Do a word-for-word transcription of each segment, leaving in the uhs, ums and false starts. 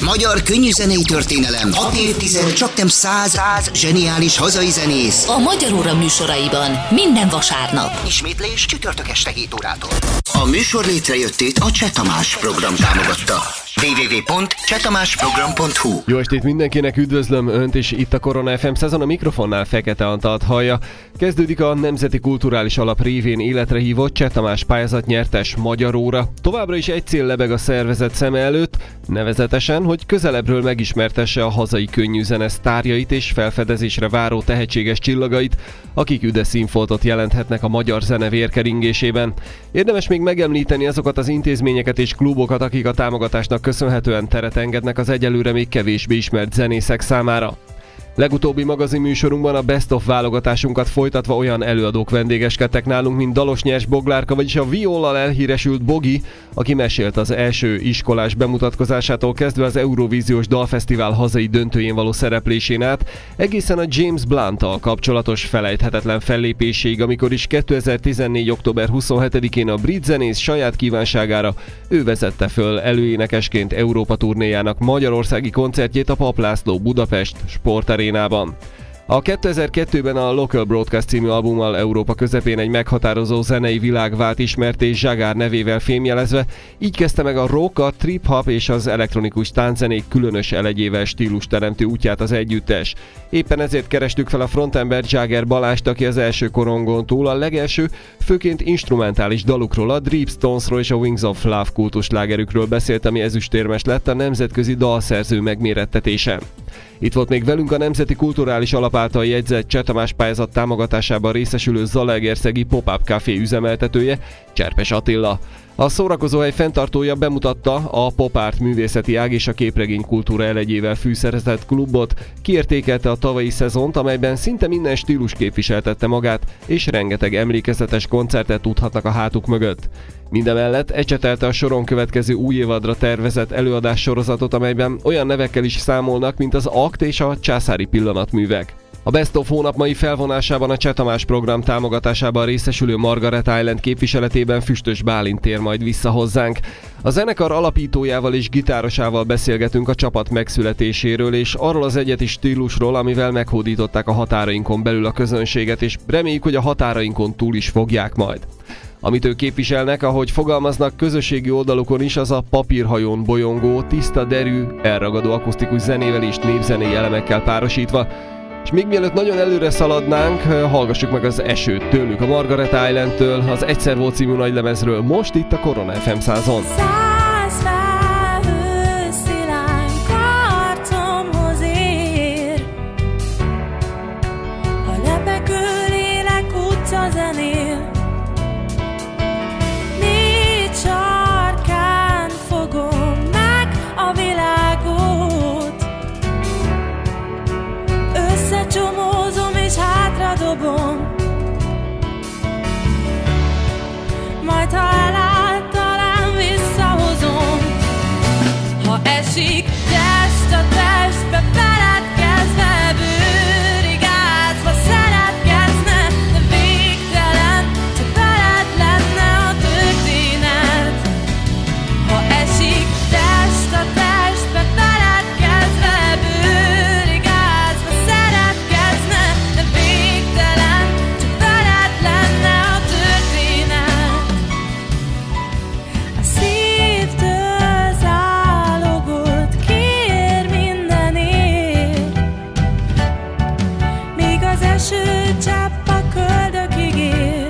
Magyar könnyűzenei történelem. Hat évtized, csaknem száz, száz zseniális hazai zenész. A Magyar Óra műsoraiban minden vasárnap. Ismétlés csütörtök este hét órától. A műsor létrejöttét a Cseh Tamás program támogatta. double-u double-u double-u pont cseh tamás program pont hu. Jó estét mindenkinek, üdvözlöm Önt, és itt a Korona ef em szezon, a mikrofonnál Fekete Antalt hallja. Kezdődik a Nemzeti Kulturális Alap révén életre hívott Cseh Tamás pályázat nyertes Magyar Óra. Továbbra is egy cél lebeg a szervezet szeme előtt, nevezetesen, hogy közelebbről megismertesse a hazai könnyűzene sztárjait és felfedezésre váró tehetséges csillagait, akik üde színfoltot jelenthetnek a magyar zene vérkeringésében. Érdemes még megemlíteni azokat az intézményeket és klubokat, akik a támogatásnak köszönhetően teret engednek az egyelőre még kevésbé ismert zenészek számára. Legutóbbi magazinműsorunkban a Best of válogatásunkat folytatva olyan előadók vendégeskedtek nálunk, mint Dalos Nyers Boglárka, vagyis a Viollal elhíresült Bogi, aki mesélt az első iskolás bemutatkozásától kezdve az Eurovíziós Dalfesztivál hazai döntőjén való szereplésén át, egészen a James Blunt-tal kapcsolatos felejthetetlen fellépéséig, amikor is kétezer-tizennégy. október huszonhetedikén a brit zenész saját kívánságára ő vezette föl előénekesként Európa turnéjának magyarországi koncertjét a Papp László Budapest sportarénában. A kétezer-kettőben a Local Broadcast című albummal Európa közepén egy meghatározó zenei világ vált ismertté Zsagár nevével fémjelezve, így kezdte meg a rock, a trip-hop és az elektronikus tánczenék különös elegyével stílus teremtő útját az együttes. Éppen ezért kerestük fel a frontember Jagger Balást, aki az első korongon túl a legelső, főként instrumentális dalukról, a Dripstonesról és a Wings of Love kultusslágerükről beszélt, ami ezüstérmes lett a nemzetközi dalszerző megmérettetésen. Itt volt még velünk a Nemzeti Kulturális Alap által jegyzett Cseh Tamás pályázat támogatásában részesülő Zalaegerszegi Pop-Up Café üzemeltetője, Cserpes Attila. A szórakozóhely fenntartója bemutatta a Pop Art művészeti ág és a képregény kultúra elegyével fűszerezett klubot, kiértékelte a tavalyi szezont, amelyben szinte minden stílus képviseltette magát, és rengeteg emlékezetes koncertet tudhatnak a hátuk mögött. Mindemellett ecsetelte a soron következő új évadra tervezett előadás sorozatot, amelyben olyan nevekkel is számolnak, mint az Akt és a Császári pillanatművek. A Best of hónap mai felvonásában a Cseh Tamás program támogatásában részesülő Margaret Island képviseletében Füstös Bálint tér majd vissza hozzánk. A zenekar alapítójával és gitárosával beszélgetünk a csapat megszületéséről és arról az egyedi stílusról, amivel meghódították a határainkon belül a közönséget, és reméljük, hogy a határainkon túl is fogják majd. Amit ők képviselnek, ahogy fogalmaznak közösségi oldalukon is, az a papírhajón bolyongó, tiszta derű, elragadó akusztikus zenével és népzenei elemekkel párosítva. És még mielőtt nagyon előre szaladnánk, hallgassuk meg az Esőt tőlük, a Margaret Islandtől, az Egyszer volt című nagylemezről, most itt a Korona ef em százon. Dobom. Majd ha elállt, talán visszahozom. Ha esik test a testbe, feledkezve, bőrig ázva szeretkezne, de végtelen, csak veled lenne a történet. Ha esik test a testbe, feledkezve, bőrig ázva szeretkezne, de végtelen, csak veled lenne a történet. A szívtől zálogot kér mindenért, míg az eső csepp a köldökig ér.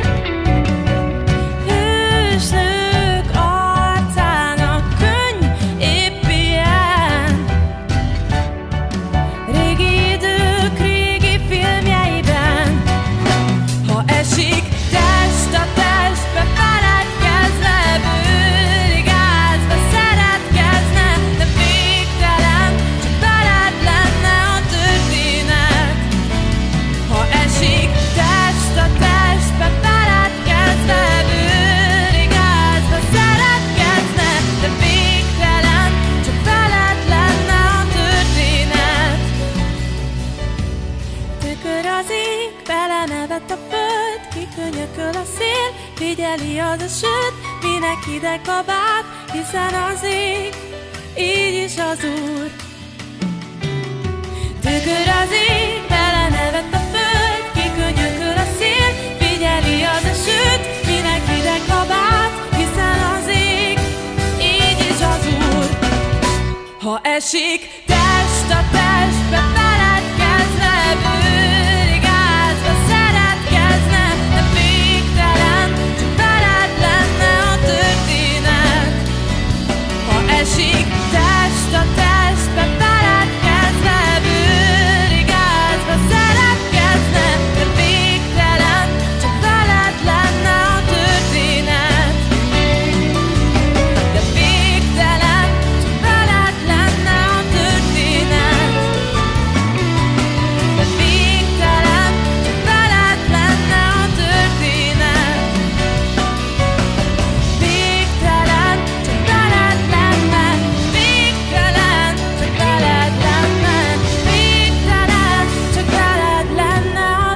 Hősnők arcának könny épp ilyen, régi idők régi filmjeiben. Ha esik test a testbe, feledkezve, bőrig ázva szeretkezne, de végtelen, csak veled lenne a történet. Ha esik test a testbe, feledkezve, bőrig ázva szeretkezne, de végtelen, csak veled lenne a történet. Tükör az ég, belenevet a föld, kikönyököl a szél, figyeli az a sőt, minek hideg kabát, hiszen az ég így is az az Úr. Tükör az ég, belenevett a föld, kikönyököl a szél, figyeli az esőt, minek hideg kabát, hiszen az ég, így is az Úr. Ha esik test a testbe, feledkezne, bőrigázva szeretkezne, de végtelen, csak veled lenne a történet. Ha esik test a testbe, feledkezne, bőrigázva szeretkezne, de végtelen, csak veled lenne a történet. De végtelen, csak veled lenne a történet. De végtelen, csak veled lenne a történet. Végtelen, csak veled lenne. Végtelen, csak veled lenne. Végtelen, csak veled lenne a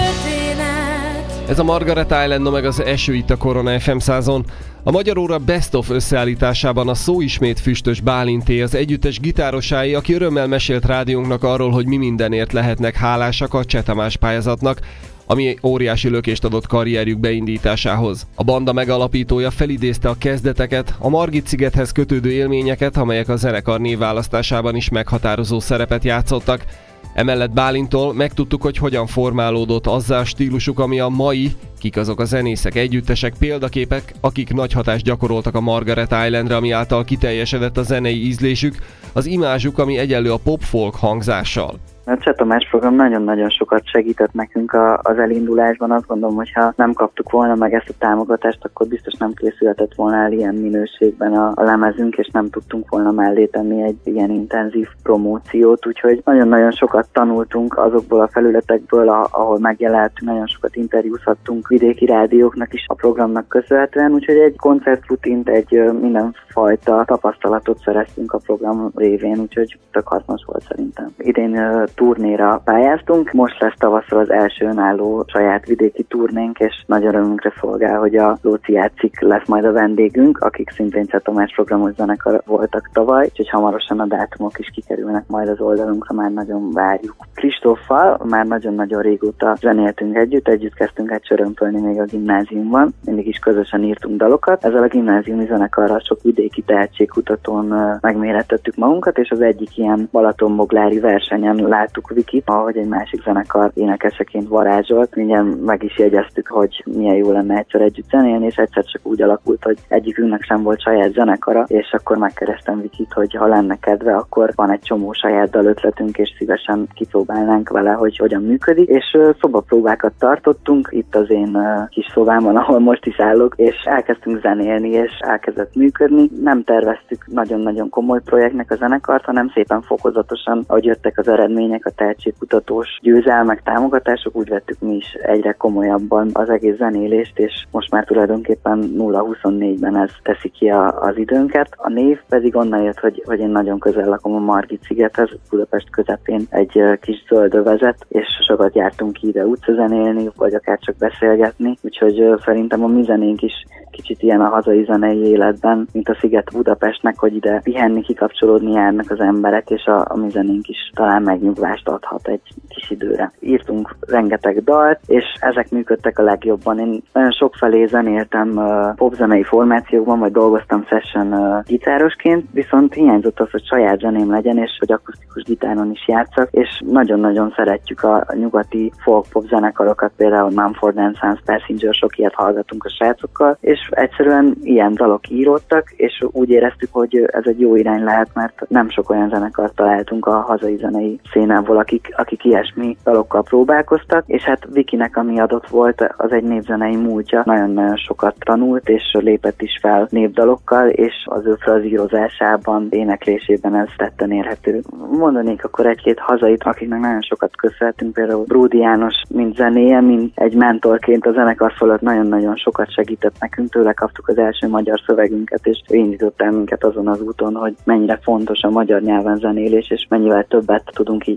történet. Ez a Margaret Island, no meg az Eső itt a Korona ef em százon. A Magyar Óra Best of összeállításában a szó ismét Füstös Bálinté, az együttes gitárosái, aki örömmel mesélt rádiónknak arról, hogy mi mindenért lehetnek hálásak a Cseh Tamás pályázatnak, ami óriási lökést adott karrierjük beindításához. A banda megalapítója felidézte a kezdeteket, a Margit-szigethez kötődő élményeket, amelyek a zenekar névválasztásában is meghatározó szerepet játszottak. Emellett Bálintól megtudtuk, hogy hogyan formálódott azzá a stílusuk, ami a mai, kik azok a zenészek, együttesek, példaképek, akik nagy hatást gyakoroltak a Margaret Islandre, ami által kiteljesedett a zenei ízlésük, az imázsuk, ami egyenlő a pop-folk hangzással. A Cseh Tamás program nagyon-nagyon sokat segített nekünk a, az elindulásban. Azt gondolom, hogy ha nem kaptuk volna meg ezt a támogatást, akkor biztos nem készülhetett volna el ilyen minőségben a, a lemezünk, és nem tudtunk volna mellé tenni egy ilyen intenzív promóciót. Úgyhogy nagyon-nagyon sokat tanultunk azokból a felületekből, a, ahol megjelentünk, nagyon sokat interjúzhattunk vidéki rádióknak is a programnak köszönhetően. Úgyhogy egy koncertrutint, egy mindenfajta tapasztalatot szereztünk a program révén, úgyhogy tök hasznos volt szerintem. Idén turnéra pályáztunk. Most lesz tavasszal az első önálló saját vidéki turnénk, és nagy örömünkre szolgál, hogy a Lóci Játszik lesz majd a vendégünk, akik szintén Cseh Tamás programos zenekar voltak tavaly, úgyhogy hamarosan a dátumok is kikerülnek majd az oldalunkra, már nagyon várjuk. Kristóffal már nagyon-nagyon régóta zenéltünk együtt, együtt kezdtünk el csörömpölni még a gimnáziumban, mindig is közösen írtunk dalokat. Ezzel a gimnáziumi zenekarral sok vidéki tehetségkutatón megmérettettük magunkat, és az egyik ilyen balatonboglári versenyen láttuk Vikit, ahogy egy másik zenekar énekeseként varázsolt. Mindjárt meg is jegyeztük, hogy milyen jó lenne egyszer együtt zenélni, és egyszer csak úgy alakult, hogy egyikünknek sem volt saját zenekara, és akkor megkerestem Vikit, hogy ha lenne kedve, akkor van egy csomó saját dalötletünk, és szívesen kipróbálnánk vele, hogy hogyan működik. És szobapróbákat tartottunk itt az én kis szobámban, ahol most is állok, és elkezdtünk zenélni, és elkezdett működni. Nem terveztük nagyon-nagyon komoly projektnek a zenekart, hanem szépen fokozatosan, ahogy jöttek az eredmények, a tehetségkutatós győzelmek, támogatások, úgy vettük mi is egyre komolyabban az egész zenélést, és most már tulajdonképpen nulla huszonnégyben ez teszi ki a, az időnket. A név pedig onnan jött, hogy, hogy én nagyon közel lakom a Margit-szigethez, Budapest közepén egy kis zöld övezet, és sokat jártunk ide utcazenélni, vagy akár csak beszélgetni, úgyhogy szerintem a mi zenénk is kicsit ilyen a hazai zenei életben, mint a Sziget Budapestnek, hogy ide pihenni, kikapcsolódni járnak az emberek, és a, a mi zenénk is talán megnyugvást adhat egy kis időre. Írtunk rengeteg dalt, és ezek működtek a legjobban. Én nagyon sokfelé zenéltem uh, popzenei formációkban, vagy dolgoztam session uh, gitárosként, viszont hiányzott az, hogy saját zeném legyen, és hogy akusztikus gitáron is játszak, és nagyon-nagyon szeretjük a, a nyugati folk-pop zenekarokat, például Mumford and Sons, Passenger, sok ilyet hallgatunk a srácokkal, és egyszerűen ilyen dalok íródtak, és úgy éreztük, hogy ez egy jó irány lehet, mert nem sok olyan zenekart találtunk a hazai zenei szénából, akik, akik ilyesmi dalokkal próbálkoztak, és hát Vikinek, ami adott volt, az egy népzenei múltja, nagyon-nagyon sokat tanult, és lépett is fel népdalokkal, és az ő frazírozásában, éneklésében ez tetten érhető. Mondanék akkor egy-két hazait, akiknek nagyon sokat köszönhetünk, például Bródi János, mint zenéje, mint egy mentorként a zenekar fölött nagyon-nagyon sokat segített nekünk, tőle kaptuk az első magyar szövegünket, és ő indított el minket azon az úton, hogy mennyire fontos a magyar nyelven zenélés, és mennyivel többet tudunk így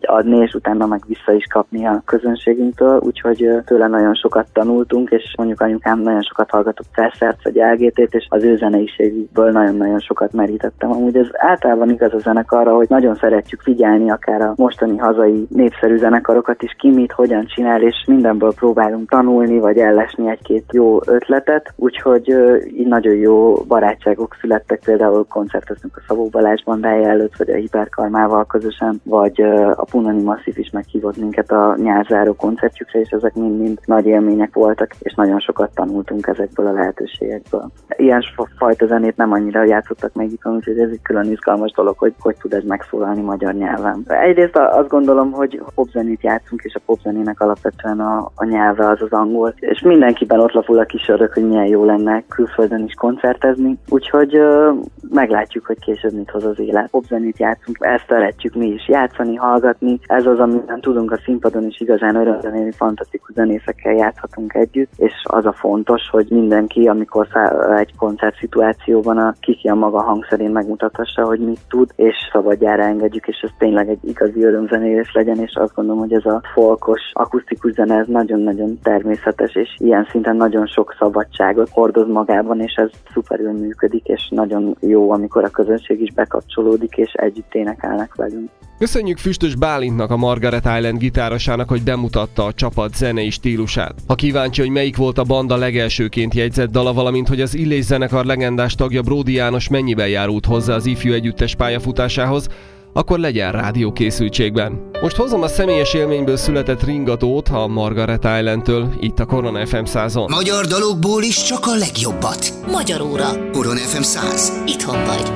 adni, és utána meg vissza is kapni a közönségünktől, úgyhogy tőle nagyon sokat tanultunk, és mondjuk anyukám nagyon sokat hallgatott Cessert vagy el gé té-t, és az ő zeneiségükből nagyon-nagyon sokat merítettem. Amúgy ez általában igaz a zenekarra, hogy nagyon szeretjük figyelni akár a mostani hazai népszerű zenekarokat is, ki mit, hogyan csinál, és mindenből próbálunk tanulni, vagy ellesni egy-két jó ötletet, úgyhogy így nagyon jó barátságok születtek, például koncerteztünk a Szabó Balázs bandája előtt, vagy a Hiperkarmával közösen, vagy a Punani Masszív is meghívott minket a nyárzáró koncertjükre, és ezek mind-mind nagy élmények voltak, és nagyon sokat tanultunk ezekből a lehetőségekből. Ilyen fajta zenét nem annyira játszottak meg itt, úgyhogy ez egy külön izgalmas dolog, hogy hogy tud ez megszólalni magyar nyelven. Egyrészt azt gondolom, hogy popzenét játszunk, és a popzenének alapvetően a, a nyelve az az angol, és mindenkiben ott lapul a kis ördög, hogy milyen jó lenne külföldön is koncertezni, úgyhogy ö, meglátjuk, hogy később mit hoz az élet. Popzenét játszunk, ezt szeretjük mi is játszani, hallgatni, ez az, amiben tudunk a színpadon is igazán örömzenélni, fantasztikus zenészekkel játszhatunk együtt, és az a fontos, hogy mindenki, amikor egy koncert szituációban a kiki a maga hangszerén megmutathassa, hogy mit tud, és szabadjára engedjük, és ez tényleg egy igazi örömzenélés legyen, és azt gondolom, hogy ez a folkos, akusztikus zene, ez nagyon-nagyon természetes, és ilyen szinten nagyon sok szabadságot hordoz magában, és ez szuperül működik, és nagyon jó, amikor a közönség is bekapcsolódik, és együtt énekelnek velünk. Köszönjük Füstös Bálintnak, a Margaret Island gitárosának, hogy bemutatta a csapat zenei stílusát. Ha kíváncsi, hogy melyik volt a banda legelsőként jegyzett dala, valamint hogy az Illés zenekar legendás tagja Bródi János mennyiben járult hozzá az ifjú együttes pályafutásához, akkor legyen rádiókészültségben. Most hozom a személyes élményből született ringatót a Margaret Islandtől, itt a Korona ef em százon. Magyar dalokból is csak a legjobbat. Magyar óra. Korona ef em száz. Itthon vagy.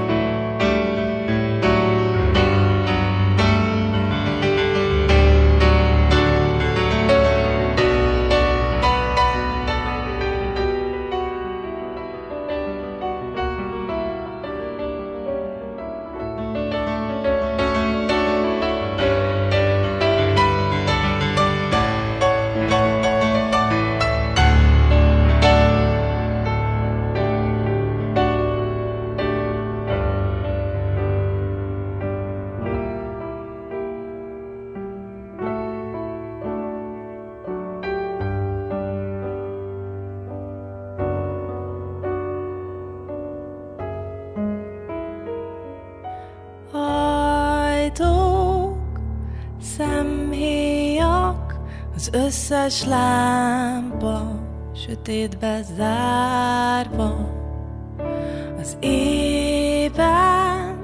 Szemhéjak, az összes lámpa sötétbe zárva, az ében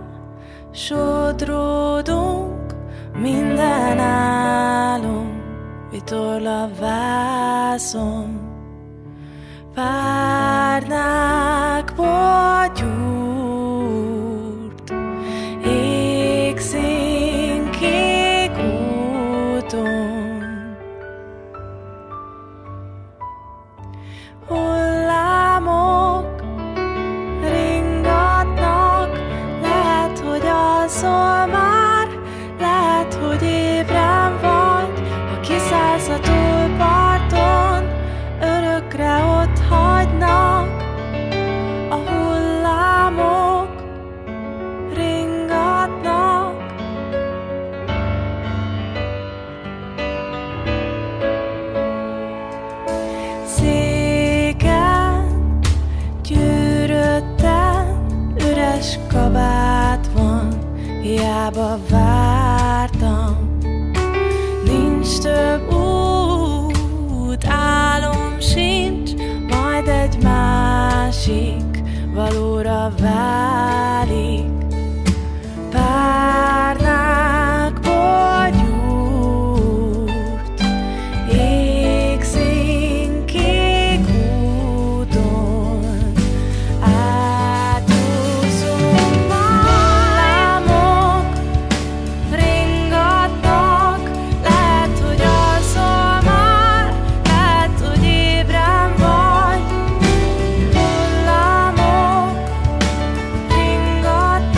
sodródunk, minden álom vitorl a vászon, párnákból gyúrt égszín kék úton, hullámok ringatnak, lehet, hogy alszol már, lehet, hogy ébren vagy, ha kiszállsz a túlparton, örökre ott hagynak. A hullámok ringatnak, széken gyűrötten üres kabát van, hiába vártam, nincs több út, álom sincs, majd egy másik valóra válik. Párnákból gyúrt égszín kék úton, átúszunk hullámok ringatnak, lehet, hogy alszol már, lehet, hogy ébren vagy, hullámok ringatnak.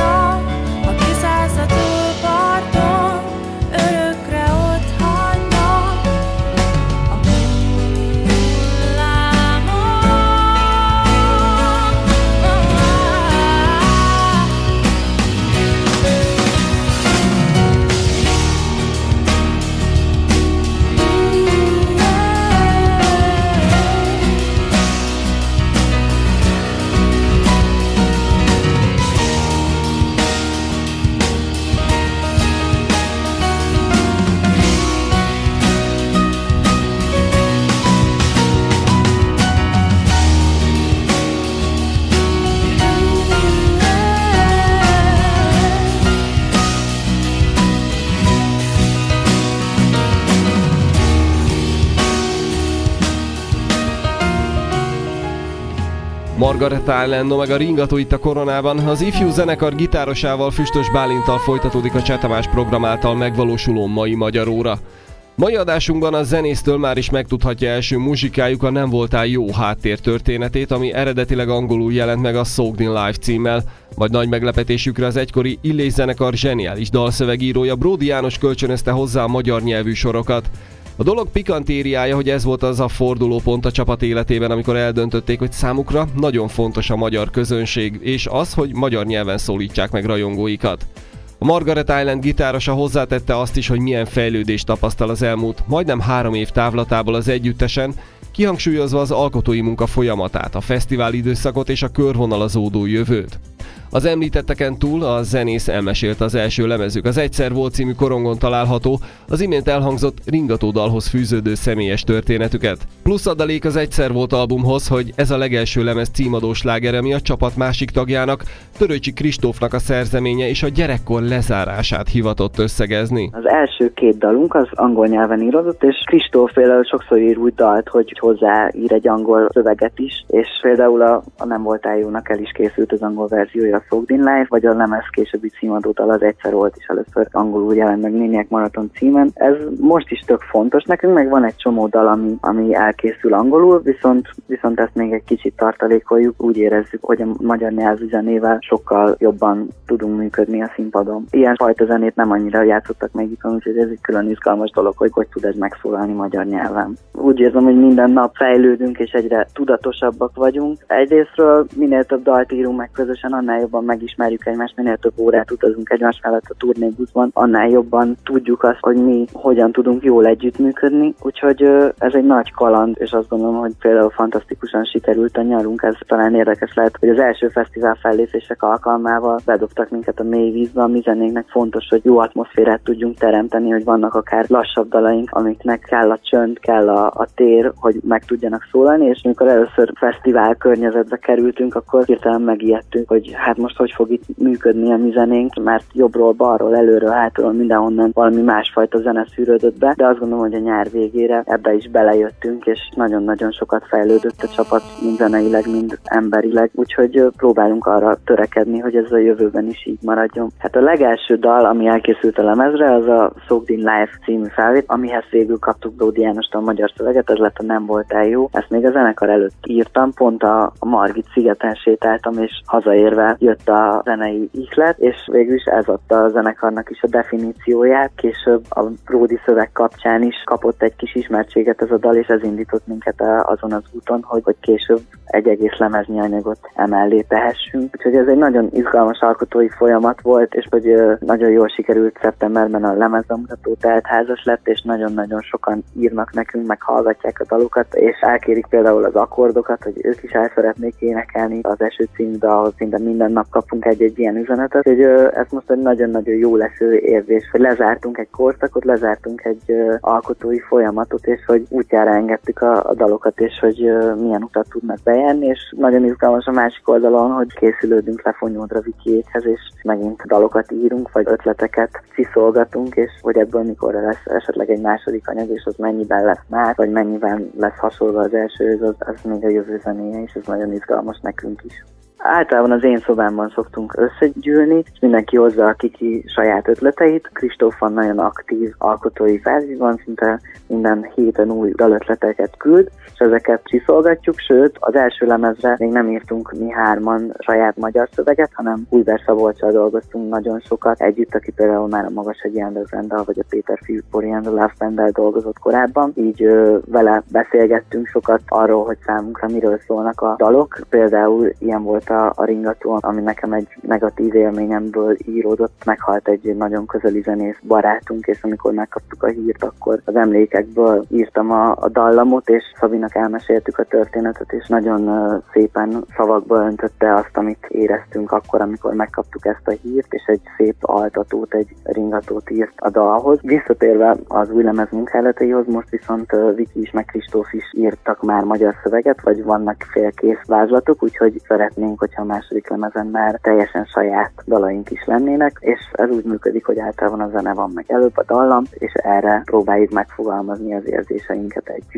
Margaret Island, no meg a ringató itt a koronában. Az ifjú zenekar gitárosával, Füstös Bálinttal folytatódik a Cseh Tamás program által megvalósuló mai Magyar Óra. Mai adásunkban a zenésztől már is megtudhatja első muzsikájuk a Nem voltál jó háttér történetét, ami eredetileg angolul jelent meg a Soaked in Life címmel, majd nagy meglepetésükre az egykori Illés zenekar zseniális dalszövegírója Bródi János kölcsönözte hozzá a magyar nyelvű sorokat. A dolog pikantériája, hogy ez volt az a fordulópont a csapat életében, amikor eldöntötték, hogy számukra nagyon fontos a magyar közönség, és az, hogy magyar nyelven szólítsák meg rajongóikat. A Margaret Island gitárosa hozzátette azt is, hogy milyen fejlődést tapasztal az elmúlt majdnem három év távlatából az együttesen, kihangsúlyozva az alkotói munka folyamatát, a fesztivál időszakot és a körvonalazódó jövőt. Az említetteken túl a zenész elmesélte az első lemezük, az Egyszer volt című korongon található, az imént elhangzott ringató dalhoz fűződő személyes történetüket. Plusz adalék az Egyszer volt albumhoz, hogy ez a legelső lemez címadó sláger, ami a csapat másik tagjának, Törőcsi Kristófnak a szerzeménye és a gyerekkor lezárását hivatott összegezni. Az első két dalunk az angol nyelven íródott, és Kristóf például sokszor ír úgy dalt, hogy hozzáír egy angol szöveget is, és például a, a Nem voltál jónak el is készült az angol verziója, a Soaked in Life, vagy a lemez későbbi címadó dal az Egyszer volt is először angolul jelent meg Néniek Maraton címen. Ez most is tök fontos nekünk, meg van egy csomó dal, ami, ami elkészül angolul, viszont, viszont ezt még egy kicsit tartalékoljuk, úgy érezzük, hogy a magyar nyelvű zenével sokkal jobban tudunk működni a színpadon. Ilyen fajta zenét nem annyira játszottak még itt, úgyhogy ez egy külön izgalmas dolog, hogy hogy tud ez megszólalni magyar nyelven. Úgy érzem, hogy minden nap fejlődünk, és egyre tudatosabbak vagyunk. Egyrésztről minél több dalt írunk meg közösen, annál jobban megismerjük egymást, minél több órát utazunk egymás mellett a turnébuszban, annál jobban tudjuk azt, hogy mi hogyan tudunk jól együttműködni. Úgyhogy ez egy nagy kaland, és azt gondolom, hogy például fantasztikusan sikerült a nyarunk. Ez talán érdekes lehet, hogy az első fesztivál fellépések alkalmával bedobtak minket a mély vízbe. A mi zenénknek fontos, hogy jó atmoszférát tudjunk teremteni, hogy vannak akár lassabb dalaink, amiknek kell a csönd, kell a, a tér, hogy meg tudjanak szólalni, és amikor először fesztivál környezetbe kerültünk, akkor hirtelen megijedtünk, hogy hát most hogy fog itt működni a mi zenénk, mert jobbról, balról, előről, hátulról, mindenhonnan valami másfajta zene szűrődött be, de azt gondolom, hogy a nyár végére ebbe is belejöttünk, és nagyon-nagyon sokat fejlődött a csapat, mind zeneileg, mind emberileg, úgyhogy próbálunk arra törekedni, hogy ez a jövőben is így maradjon. Hát a legelső dal, ami elkészült a lemezre, az a Soaked in Life című felvét, amihez végül kaptuk Bródi Jánostól a magyar szöveget, ez lett a Nem voltál jó. Ezt még a zenekar előtt írtam, pont a, a Margit szigeten sétáltam, és hazaérve jött a zenei ihlet, és végül is ez adta a zenekarnak is a definícióját. Később a Bródi szöveg kapcsán is kapott egy kis ismertséget ez a dal, és ez indított minket azon az úton, hogy, hogy később egy egész lemeznyi anyagot emellé tehessünk. Úgyhogy ez egy nagyon izgalmas alkotói folyamat volt, és hogy nagyon jól sikerült szeptemberben a lemezbemutató teltházas lett, és nagyon-nagyon sokan írnak nekünk, meg hallgatják a dalokat, és elkérik például az akkordokat, hogy ők is el szeretnék énekelni az Eső című dalhoz, minden, minden nap kapunk egy-egy ilyen üzenetet, hogy ez most egy nagyon-nagyon jó leső érzés, hogy lezártunk egy korszakot, lezártunk egy alkotói folyamatot, és hogy útjára engedtük a, a dalokat, és hogy milyen utat tudnak bejárni, és nagyon izgalmas a másik oldalon, hogy készülődünk Lefonyódra Vikiékhez, és megint dalokat írunk, vagy ötleteket ciszolgatunk, és hogy ebből mikor lesz esetleg egy második anyag, és az mennyiben lesz már, vagy mennyiben lesz hasonló az elsőhöz, az, az még a jövő zenéje, és ez nagyon izgalmas nekünk is. Általában az én szobámban szoktunk összegyűlni, és mindenki hozza a kiki saját ötleteit. Kristóf van nagyon aktív alkotói fázisban, szinte minden héten új dalötleteket küld, és ezeket csiszolgatjuk, sőt, az első lemezre még nem írtunk mi hárman saját magyar szöveget, hanem Újber Szabolccsal dolgoztunk nagyon sokat együtt, aki például már a Magashegyi Underground-dal, vagy a Péter Fűpori and the Love Band-del dolgozott korábban. Így ö, vele beszélgettünk sokat arról, hogy számunkra miről szólnak a dalok. Például ilyen volt a, a ringató, ami nekem egy negatív élményemből íródott. Meghalt egy nagyon közeli zenész barátunk, és amikor megkaptuk a hírt, akkor az emlékekből írtam a, a dallamot, és Szabinak elmeséltük a történetet, és nagyon uh, szépen szavakba öntötte azt, amit éreztünk akkor, amikor megkaptuk ezt a hírt, és egy szép altatót, egy ringatót írt a dalhoz. Visszatérve az új lemez munkálataihoz, most viszont uh, Viki is, meg Kristóf is írtak már magyar szöveget, vagy vannak félkész vázlatok, úgyhogy szeretnénk, hogyha a második lemezen már teljesen saját dalaink is lennének, és ez úgy működik, hogy általában a zene van meg előbb, a dallam, és erre próbáljuk megfogalmazni az érzéseinket együtt.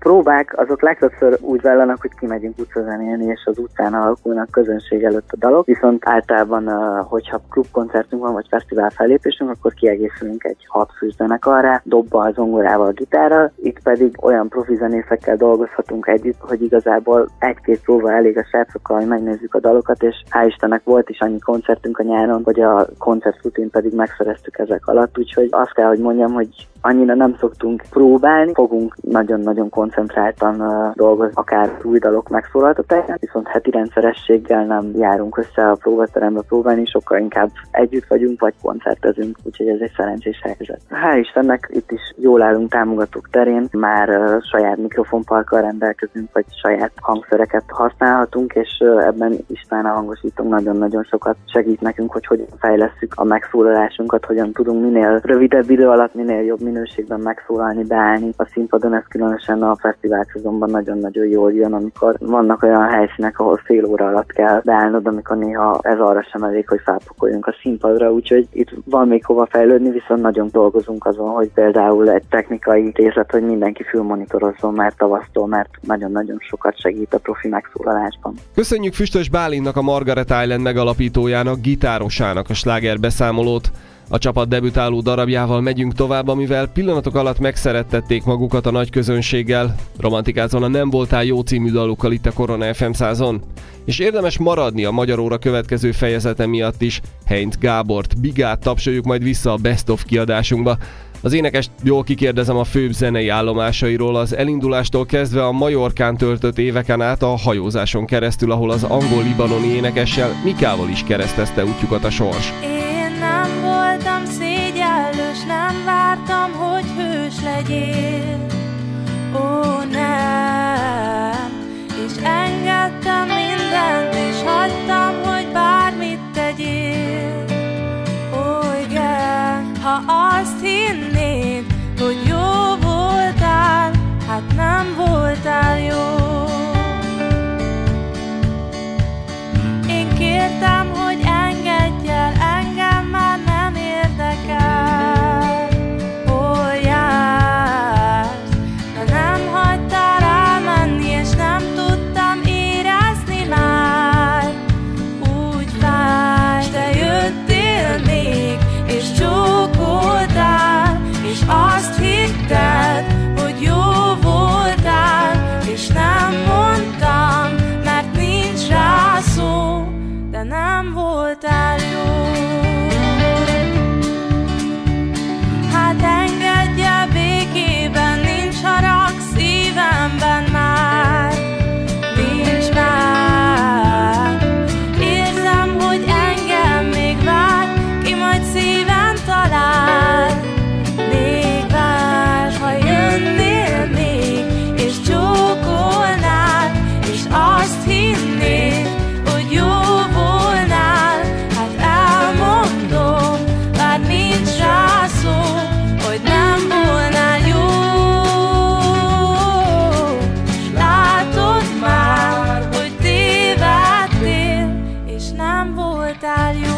próbák azok legtöbbször úgy zajlanak, hogy kimegyünk utcazenélni, és az utcán alakulnak közönség előtt a dalok, viszont általában, hogyha klubkoncertünk van, vagy fesztivál fellépésünk, akkor kiegészülünk egy hat-fős zenekarrá, dobbal, zongorával, gitárral, itt pedig olyan profi zenészekkel dolgozhatunk együtt, hogy igazából egy-két próba elég a srácokkal, hogy megnézzük a dalokat, és hál' Istennek volt is annyi koncertünk a nyáron, hogy a koncertrutin pedig megszereztük ezek alatt, úgyhogy azt kell, hogy mondjam, hogy annyira nem szoktunk próbálni, fogunk nagyon-nagyon koncentráltan uh, dolgozni, akár új dalok megszólaltatásán, viszont heti rendszerességgel nem járunk össze a próbaterembe próbálni, sokkal inkább együtt vagyunk, vagy koncertezünk, úgyhogy ez egy szerencsés helyzet. Hál' Istennek itt is jól állunk támogatók terén, már uh, saját mikrofonparkkal rendelkezünk, vagy saját hangszereket használhatunk, és uh, ebben István a hangosítónk nagyon-nagyon sokat segít nekünk, hogy hogyan fejlesszük a megszólalásunkat, hogyan tudunk minél rövidebb idő alatt, minél jobb minőségben megszólalni, beállni a színpadon. Ez különösen a fesztivál szezonban nagyon-nagyon jól jön, amikor vannak olyan helyszínek, ahol fél óra alatt kell beállnod, amikor néha ez arra sem elég, hogy felpakoljunk a színpadra, úgyhogy itt van még hova fejlődni, viszont nagyon dolgozunk azon, hogy például egy technikai részlet, hogy mindenki fülmonitorozzon már tavasztól, mert nagyon-nagyon sokat segít a profi megszólalásban. Köszönjük Füstös Bálintnak, a Margaret Island megalapítójának, gitárosának a sláger beszámolót. A csapat debütáló darabjával megyünk tovább, amivel pillanatok alatt megszerettették magukat a nagy közönséggel. Romantikázon a Nem voltál jó című dalukkal itt a Korona ef em százon. És érdemes maradni a Magyar Óra következő fejezete miatt is. Heinz Gábort, Bigát tapsoljuk majd vissza a Best of kiadásunkba. Az énekest jól kikérdezem a főbb zenei állomásairól, az elindulástól kezdve a Majorkán töltött éveken át a hajózáson keresztül, ahol az angol-libanoni énekessel, Mikával is keresztezte útjukat a sors. Nem voltam szégyellős, nem vártam, hogy hős legyél. Ó, nem, és engedtem mindent, és hagytam, hogy bármit tegyél. Ó, igen, ha azt hinnéd, hogy jó voltál, hát nem voltál jó. Én kértem, hogy engedj el, engem már nem érdekel. Hol jársz? De nem hagytál elmenni, és nem tudtam érezni már. Úgy fáj, te jöttél még, és csókoltál, és azt hitted, hogy jó voltál, és nem mondtam, mert nincs rá szó, de nem voltál jó. Hát engedj el békében, nincs harag szívemben már, nincs már. Érzem, hogy engem még vár, ki majd szíven talál. Még vár, ha jönnél még, és csókolnál, és azt hinnéd, hogy jó volnál. Hát elmondom, bár nincs rá szó, hogy nem volnál jó. S látod már, hogy tévedtél, és nem voltál jó.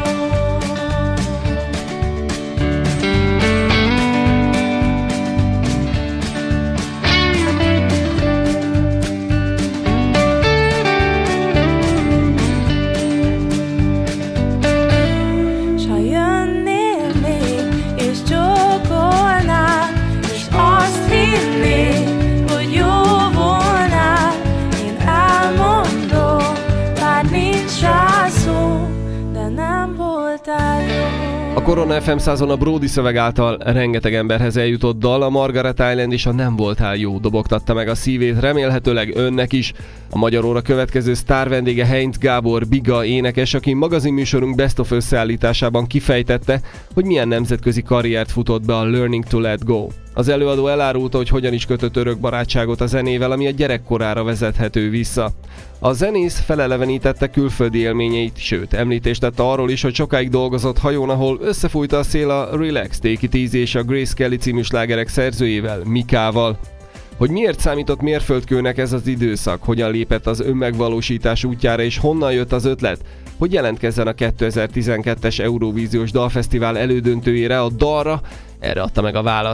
S ha jönnél még, és csókolnál, és azt hinnéd, hogy jó volnál, én elmondom, bár nincs rá szó, de nem voltál jó. A Korona ef em százon a Brody szöveg által rengeteg emberhez eljutott dal, a Margaret Island és a Nem voltál jó dobogtatta meg a szívét, remélhetőleg önnek is. A Magyar Óra következő sztár vendége Heinz Gábor, Biga énekes, aki magazinműsorunk Best of összeállításában kifejtette, hogy milyen nemzetközi karriert futott be a Learning to Let Go. Az előadó elárulta, hogy hogyan is kötött örök barátságot a zenével, ami a gyerekkorára vezethető vissza. A zenész felelevenítette külföldi élményeit, sőt, említést tette arról is, hogy sokáig dolgozott hajón, ahol összefújta a szél a Relax, Take It Easy és a Grace Kelly című slágerek szerzőjével, Mikával. Hogy miért számított mérföldkőnek ez az időszak, hogyan lépett az önmegvalósítás útjára és honnan jött az ötlet, hogy jelentkezzen a kétezer-tizenkettes Eurovíziós Dalfesztivál elődöntőjére, a dalra, erre adta meg a választ.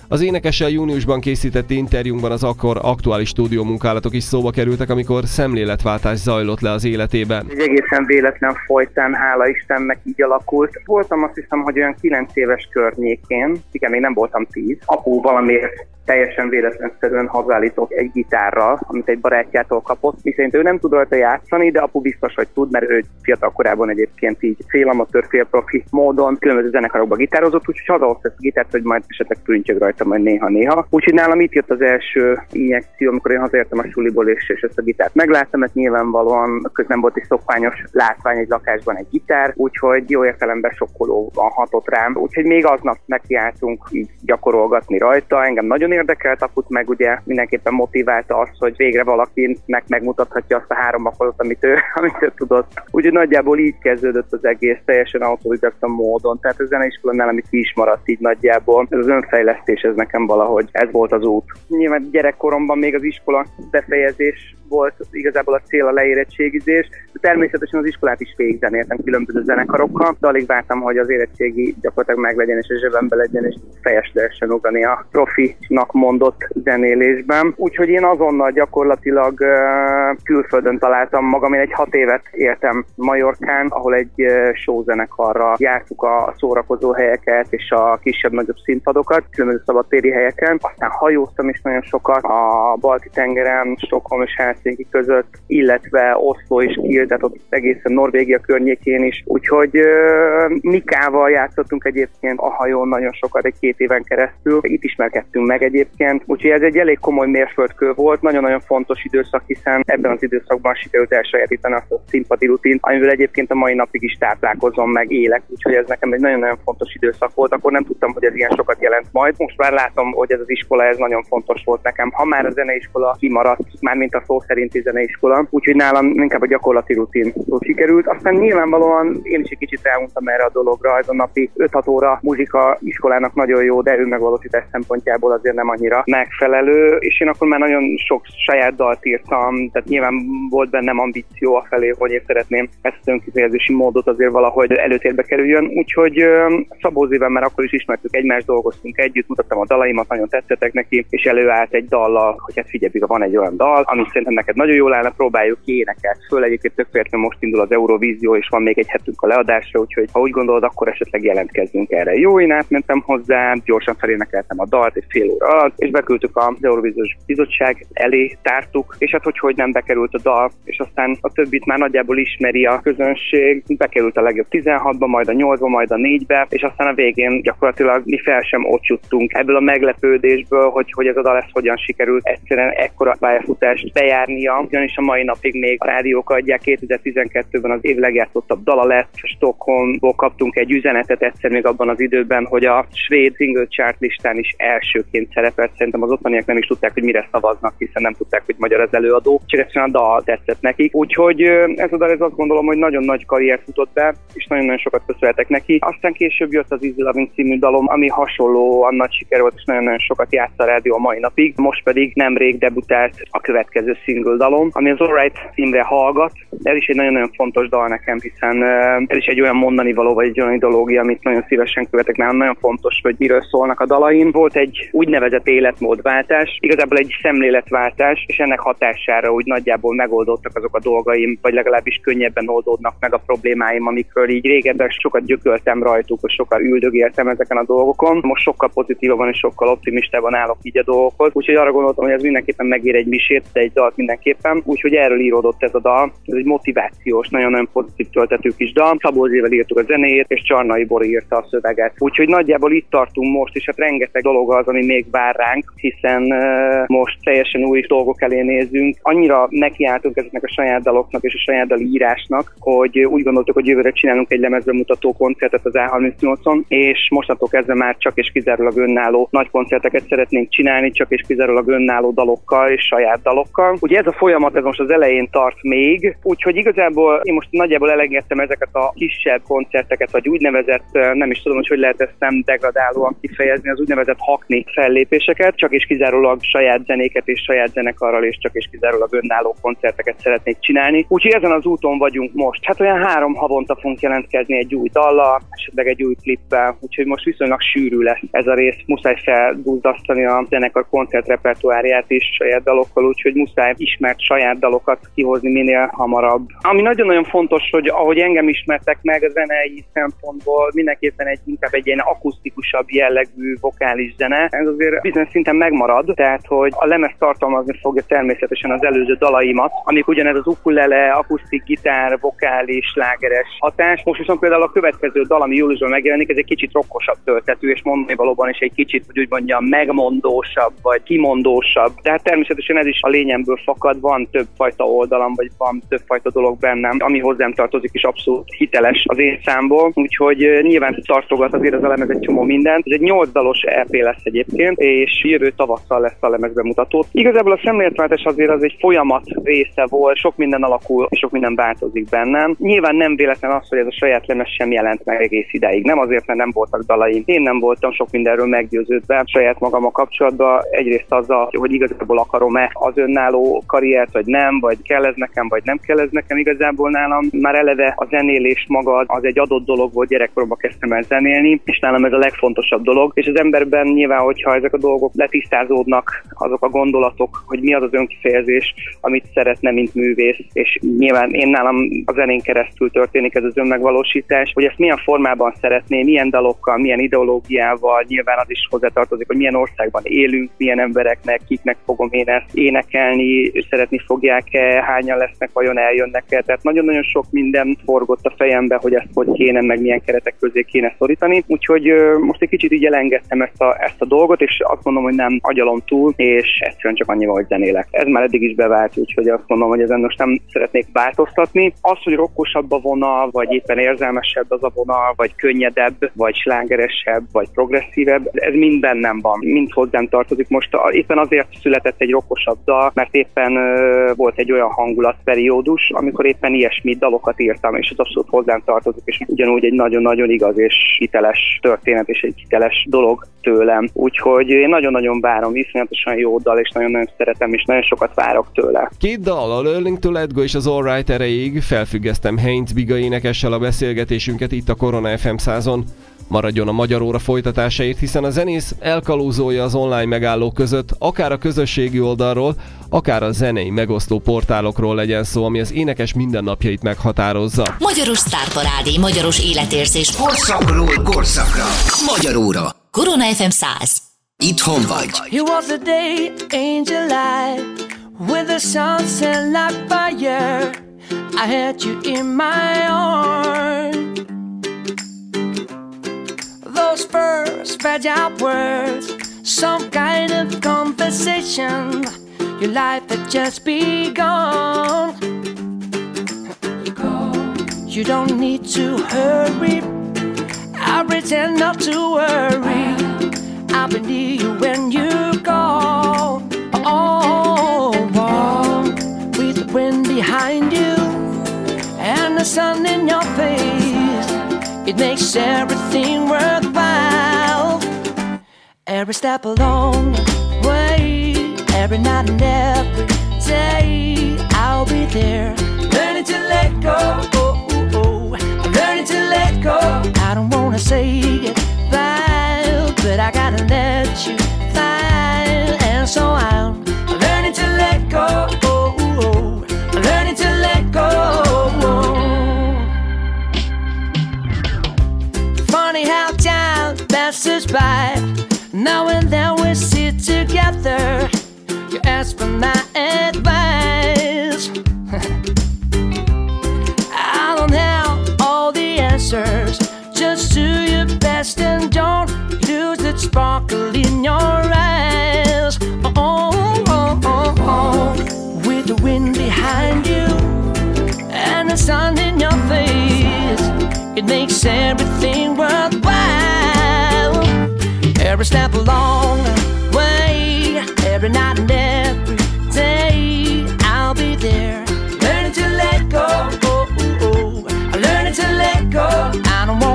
Az énekessel júniusban készített interjúnkban az akkor aktuális stúdiómunkálatok is szóba kerültek, amikor szemléletváltás zajlott le az életében. Egy egészen véletlen folytán, hála Istennek így alakult. Voltam azt hiszem, hogy olyan kilenc éves környékén, igen, még nem voltam tíz. Apu valamiért teljesen véletlenszerűen hazállított egy gitárral, amit egy barátjától kapott. Viszont ő nem tud rajta játszani, de apu biztos, hogy tud, mert ő fiatal korában egyébként így félamatőr, félprofi módon különböző zenekarokban gitározott, úgyhogy hazahozta ezt a gitárt, hogy majd esetleg prüntjög rajta majd néha-néha. Úgyhogy nálam itt jött az első injekció, amikor én hazaértem a suliból, és, és ezt a gitárt megláttam, mert nyilvánvalóan közben volt egy szokványos látvány egy lakásban egy gitár, úgyhogy jó értelemben sokkolóan hatott rám. Úgyhogy még aznap nekiálltunk így gyakorolgatni rajta. Engem nagyon érdekelt, aput meg ugye mindenképpen motiválta az, hogy végre valakinek megmutathatja azt a három akkordot, amit ő, amit ő tudott. Úgyhogy nagyjából így kezdődött az egész, teljesen autodidakta módon. Tehát a zeneiskola nálam itt is maradt így nagyjából. Ez az önfejlesztés, ez nekem valahogy, ez volt az út. Nyilván gyerekkoromban még az iskola befejezés volt igazából a cél, a leérettségizés, de természetesen az iskolát is végigzenéltem különböző zenekarokkal, de alig vártam, hogy az érettségi gyakorlatilag meglegyen és a zsebembe legyen, és fejes lehessen ugrani a profinak mondott zenélésben. Úgyhogy én azonnal gyakorlatilag uh, külföldön találtam magam, én egy hat évet éltem Majorkán, ahol egy uh, showzenekarra jártuk a szórakozó helyeket és a kisebb-nagyobb színpadokat, különböző szabadtéri helyeken. Aztán hajóztam is nagyon sokat a Balti-tengeren, Stockholm és Helsinki között, illetve Oslo és Kiel, tehát ott egészen Norvégia környékén is. Úgyhogy uh, Mikával játszottunk egyébként a hajón nagyon sokat, egy két éven keresztül. Itt ismerkedtünk meg egyébként. Úgyhogy ez egy elég komoly mérföldkő volt, nagyon-nagyon fontos időszak, hiszen ebben az időszakban sikerült elsajátítani azt a színpadi rutint, amivel egyébként a mai napig is táplálkozom, meg élek. Úgyhogy ez nekem egy nagyon-nagyon fontos időszak volt. Akkor nem tudtam, hogy ez ilyen sokat jelent majd. Most már látom, hogy ez az iskola, ez nagyon fontos volt nekem. Ha már a zeneiskola kimaradt, mármint a szó szerinti zeneiskola, úgyhogy nálam inkább a gyakorlati rutin sikerült. Aztán nyilvánvalóan én is egy kicsit elmondtam erre a dologra, ez a napi öt-hat óra muzsika iskolának nagyon jó, de ő megvalósítás szempontjából azért nem annyira megfelelő, és én akkor már nagyon sok saját dalt írtam, tehát nyilván volt bennem ambíció afelé, hogy én szeretném ezt az önkifejezési módot azért valahogy előtérbe kerüljön, úgyhogy Szabó Zével már akkor is ismertük egymást, dolgoztunk együtt, mutattam a dalaimat, nagyon tetszettek neki, és előállt egy dallal, hogy hát figyelj, van egy olyan dal, amit szerintem neked nagyon jól állna, próbáljuk ki, énekelt föl, egyébként tök véletlenül most indul az Eurovízió, és van még egy hetünk a leadásra, úgyhogy ha úgy gondolod, akkor esetleg jelentkezzünk erre. Jó, én átmentem hozzá, gyorsan felénekeltem a dalt egy fél óra alatt, és beküldtük az Eurovíziós Bizottság elé, tártuk, és hát hogy, hogy nem bekerült a dal, és aztán a többit már nagyjából ismeri a közönség, bekerült a legjobb tizenhatba, majd a nyolcba, majd a négybe, és aztán a végén gyakorlatilag mi fel sem ott juttunk ebből a meglepődésből, hogy, hogy ez a dal ezt hogyan sikerült egyszerűen ekkora pályafutást bejárnia, ugyanis a mai napig még a rádiók adják, kétezer-tizenkettőben az év legjátszottabb dala lett, Stockholmból kaptunk egy üzenetet egyszer még abban az időben, hogy a svéd single chart listán is elsőként szerepelt. Szerintem az ottaniak nem is tudták, hogy mire szavaznak, hiszen nem tudták, hogy magyar az előadó, csak egyszerűen a dal tetszett nekik. Úgyhogy ez a dal, ez azt gondolom, hogy nagyon nagy karriert futott be, és nagyon-nagyon sokat köszönhetek neki. Aztán később jött az Easy Loving című dalom, ami hasonlóan nagy siker volt, és nagyon-nagyon sokat játszott a rádió a mai napig. Most pedig nemrég debütált a következő single dalom, ami az Alright címre hallgat. Ez is egy nagyon-nagyon fontos dal nekem, hiszen ez is egy olyan mondani való, vagy egy olyan ideológia, amit nagyon szívesen követek. Nálam nagyon fontos, hogy miről szólnak a dalaim. Volt egy úgynevezett életmódváltás, igazából egy szemléletváltás, és ennek hatására úgy nagyjából megoldódtak azok a dolgaim, vagy legalábbis könnyebben oldódnak meg a problémáim, amikről így régebben sokat gyököltem rajtuk, vagy sokkal üldögéltem ezeken a dolgokon. Most sokkal pozitívabban és sokkal optimistában állok így a dolgokhoz. Úgyhogy arra gondoltam, hogy ez mindenképpen megér egy misét, de egy dalt mindenképpen. Úgyhogy erről íródott ez a dal. Ez egy motivációs, nagyon-nagyon pozitív töltető kis dal. Szabó Zével írtuk a zenéjét, és Csarnai Bori írta a szöveget. Úgyhogy nagyjából itt tartunk most, és hát rengeteg dolog az, ami még vár ránk, hiszen uh, most teljesen új dolgok elé nézünk. Annyira nekiálltunk ezeknek a saját daloknak és a saját dali írásnak, hogy úgy gondoltuk, hogy jövőre csinálunk egy lemezbemutató koncertet az á harmincnyolcon, és mostantól kezdve már csak és kizárólag önálló nagy koncerteket szeretnénk csinálni, csak és kizárólag önálló dalokkal és saját dalokkal. Ugye Ugye ez a folyamat, ez most az elején tart még, úgyhogy igazából én most nagyjából elengedtem ezeket a kisebb koncerteket, vagy úgynevezett, nem is tudom, hogy hogy lehet ezt nem degradálóan kifejezni, az úgynevezett hakni fellépéseket, csak és kizárólag saját zenéket és saját zenekarral és csak és kizárólag önálló koncerteket szeretnék csinálni. Úgyhogy ezen az úton vagyunk most. Hát olyan három havonta fogunk jelentkezni egy új dallal, esetleg egy új klippel, úgyhogy most viszonylag sűrű lesz ez a rész. Muszáj felduzzasztani a zenekar koncertrepertoárját is saját dalokkal, úgyhogy muszáj ismert saját dalokat kihozni minél hamarabb. Ami nagyon-nagyon fontos, hogy ahogy engem ismertek meg a zenei szempontból, mindenképpen egy inkább egy ilyen akusztikusabb jellegű vokális zene. Ez azért bizonyos szinten megmarad, tehát hogy a lemez tartalmazni fogja természetesen az előző dalaimat, amik ugyanez az ukulele, akusztik, gitár, vokális, slágeres hatás. Most viszont például a következő dal, ami júliusban megjelenik, ez egy kicsit rokkosabb töltetű, és mondani valóban is egy kicsit, hogy úgy mondjam, megmondósabb, vagy kimondósabb. De hát természetesen ez is a lényemből fakad, van több fajta oldalam, vagy van több fajta dolog bennem, ami hozzám tartozik, és abszolút hiteles az én számból. Úgyhogy nyilván tartogat azért az a lemez egy csomó mindent. Ez egy nyolc dalos é pé lesz egyébként, és jövő tavasszal lesz a lemez bemutató. Igazából a szemléletváltás azért az egy folyamat része volt, sok minden alakul, és sok minden változik bennem. Nyilván nem véletlen az, hogy ez a saját lemez sem jelent meg egész idáig. Nem azért, mert nem voltak dalaim. Én nem voltam sok mindenről meggyőződve saját magam a kapcsolatban. Egyrészt azzal, hogy igazából akarom-e az önálló karriert, vagy nem, vagy kell ez nekem, vagy nem kell ez nekem. Igazából nálam már eleve a zenélés maga az egy adott dolog volt, gyerekkoromban kezdtem el zenélni, és nálam ez a legfontosabb dolog. És az emberben nyilván, hogyha ezek a dolgok letisztázódnak, azok a gondolatok, hogy mi az az önkifejezés, amit szeretne, mint művész, és nyilván én nálam a zenén keresztül történik ez az önmegvalósítás, hogy ezt milyen formában szeretném, milyen dalokkal, milyen ideológiával, nyilván az is hozzátartozik, hogy milyen országban élünk, milyen embereknek, kiknek fogom én ezt énekelni, szeretni fogják-e, hányan lesznek, vajon eljönnek-e. Tehát nagyon-nagyon sok minden forgott a fejembe, hogy ezt hogy kéne, meg milyen keretek közé kéne szorítani. Úgyhogy ö, most egy kicsit így elengedtem ezt a, ezt a dolgot, és azt mondom, hogy nem agyalom túl, és egyszerűen csak annyival, hogy zenélek. Ez már eddig is bevált, úgyhogy azt mondom, hogy ezen most nem szeretnék változtatni. Az, hogy rockosabb a vonal, vagy éppen érzelmesebb az a vonal, vagy könnyedebb, vagy slágeresebb, vagy progresszívebb, ez mind bennem van, mind hozzám tartozik. Most éppen azért született egy rockosabb dal, mert éppen ö, volt egy olyan hangulatperiódus, amikor éppen ilyesmi dalokat írtam, és ez abszolút hozzám tartozik, és ugyanúgy egy nagyon-nagyon igaz és hiteles történet, és egy hiteles dolog tőlem. Úgyhogy én nagyon-nagyon várom, iszonyatosan jó dal, és nagyon-nagyon szeretem, és nagyon sokat várok tőle. Két dal, a Learning to Let Go és az All Right erejéig felfüggesztem Heinz Biga énekessel a beszélgetésünket itt a Korona ef em százon. Maradjon a Magyar Óra folytatásáért, hiszen a zenész elkalózolja az online megállók között, akár a közösségi oldalról, akár a zenei megosztó portálokról legyen szó, ami az énekes mindennapjait meghatározza. Magyaros sztárparádé, magyaros életérzés. Korszakról korszakra. Magyar Óra. Korona ef em száz. Itthon vagy. You was a day, angel light, with the sunset like fire. I had you in my arms. Those first fragile words, some kind of conversation. Your life had just begun. You don't need to hurry, I pretend not to worry. I'll be near you when you go. Oh, oh, with the wind behind you and the sun in your face, it makes everything worthwhile. Every step along the way, every night and every day, I'll be there. Learning to let go, oh, oh, oh. Learning to let go. I don't wanna say goodbye, but I gotta let you fly. And so I'm learning to let go, oh, oh. Learning to let go. Funny how time passes by. Now and then we sit together. You ask for my advice. I don't have all the answers. Just do your best and don't lose that sparkle in your eyes. Oh, oh, oh, oh. With the wind behind you and the sun in your face, it makes everything worthwhile. Every step along the way, every night and every day,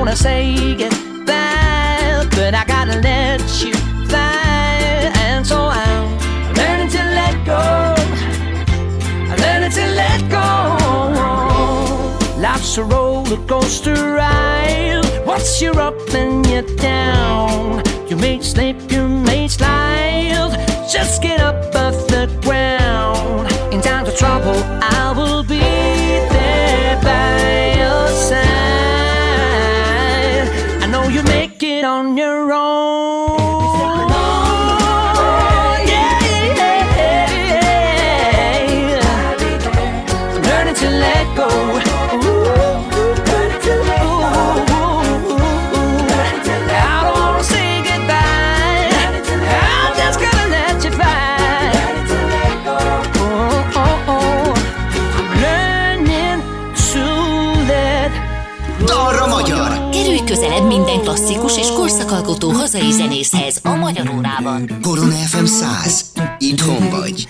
wanna say goodbye, but I gotta let you fly. And so I'm learning to let go, I'm learning to let go. Life's a roller coaster ride. Once you're up and you're down, you may slip, you may slide. Just get up off the ground. In times of trouble, I will be there by your side. I know you make it on your own. Yeah, yeah, yeah. Learning to let go. Közelebb minden klasszikus és korszakalkotó hazai zenészhez a Magyar Órában. Korona ef em száz. Itthon vagy.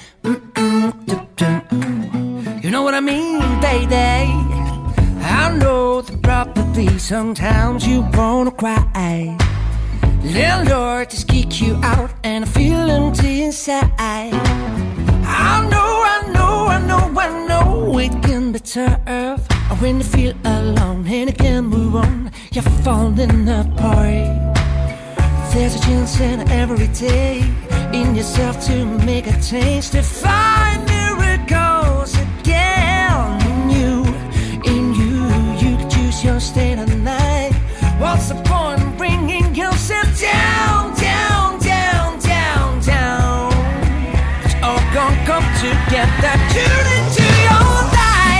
You know what I mean, baby? I know that probably sometimes you wanna cry. Landlord just kick you out and I feel empty inside. I know, I know, I know, I know it can be tough when you feel alone and you can't move on, you're falling apart. There's a chance in every day in yourself to make a change, to find miracles again in you, in you. You could choose your state of night. What's the point in bringing yourself down, down, down, down, down? It's all gonna come together, tune into your life.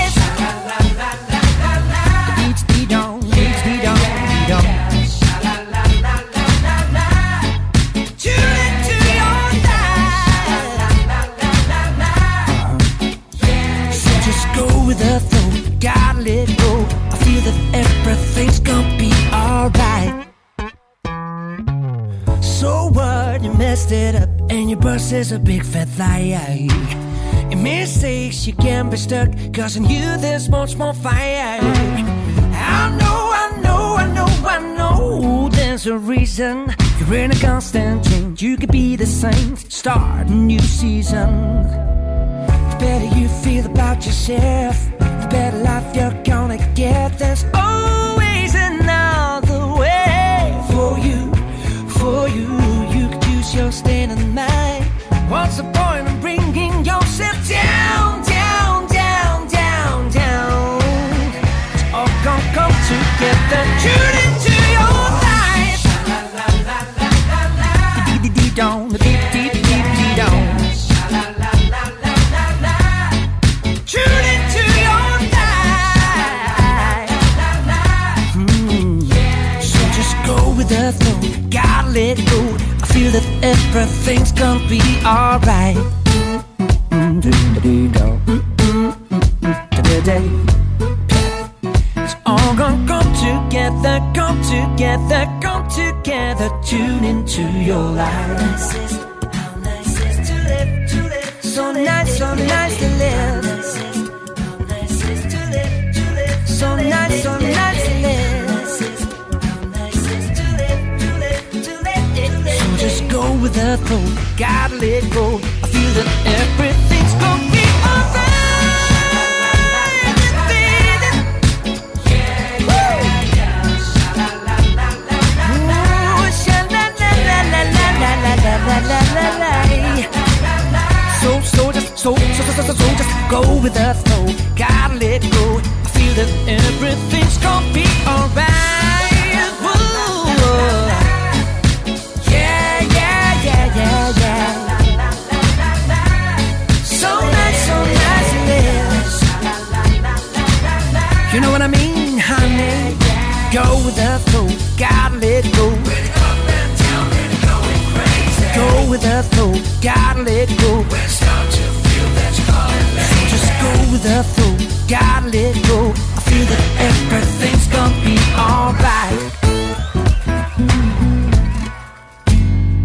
Gotta let go. I feel that everything's gonna be alright. So what? You messed it up and your boss is a big fat liar. In mistakes you can be stuck, cause in you there's much more fire. I know, I know, I know, I know there's a reason. You're in a constant change. You could be the same, start a new season. The better you feel about yourself, the better life you're gonna get. There's always another way for you, for you. You could use your state of mind. What's the point of bringing yourself down, down, down, down, down? It's all gonna come together. Tune into your life. Dee-dee-dee-dee-dong, dee-dee-dee-dee-dong. Tune into your life. Mm. So just go with the flow, gotta let it go. I feel that everything's gonna be alright. It's all gonna come together, come together, come together. Tune into your life. So nice, so nice to live. So nice, so nice to live. So just go with the flow, gotta let go. I feel that everything's gonna be alright. So, so just, so, so, so, so, so just go with the flow, gotta let go. I feel that everything's gonna be alright. Whoa. Yeah, yeah, yeah, yeah, yeah. So nice, so nice to live. You know what I mean, honey? Go with the flow, gotta let go. Go with the flow, gotta let go. So just go with the flow, gotta let go. I feel that everything's gonna be alright.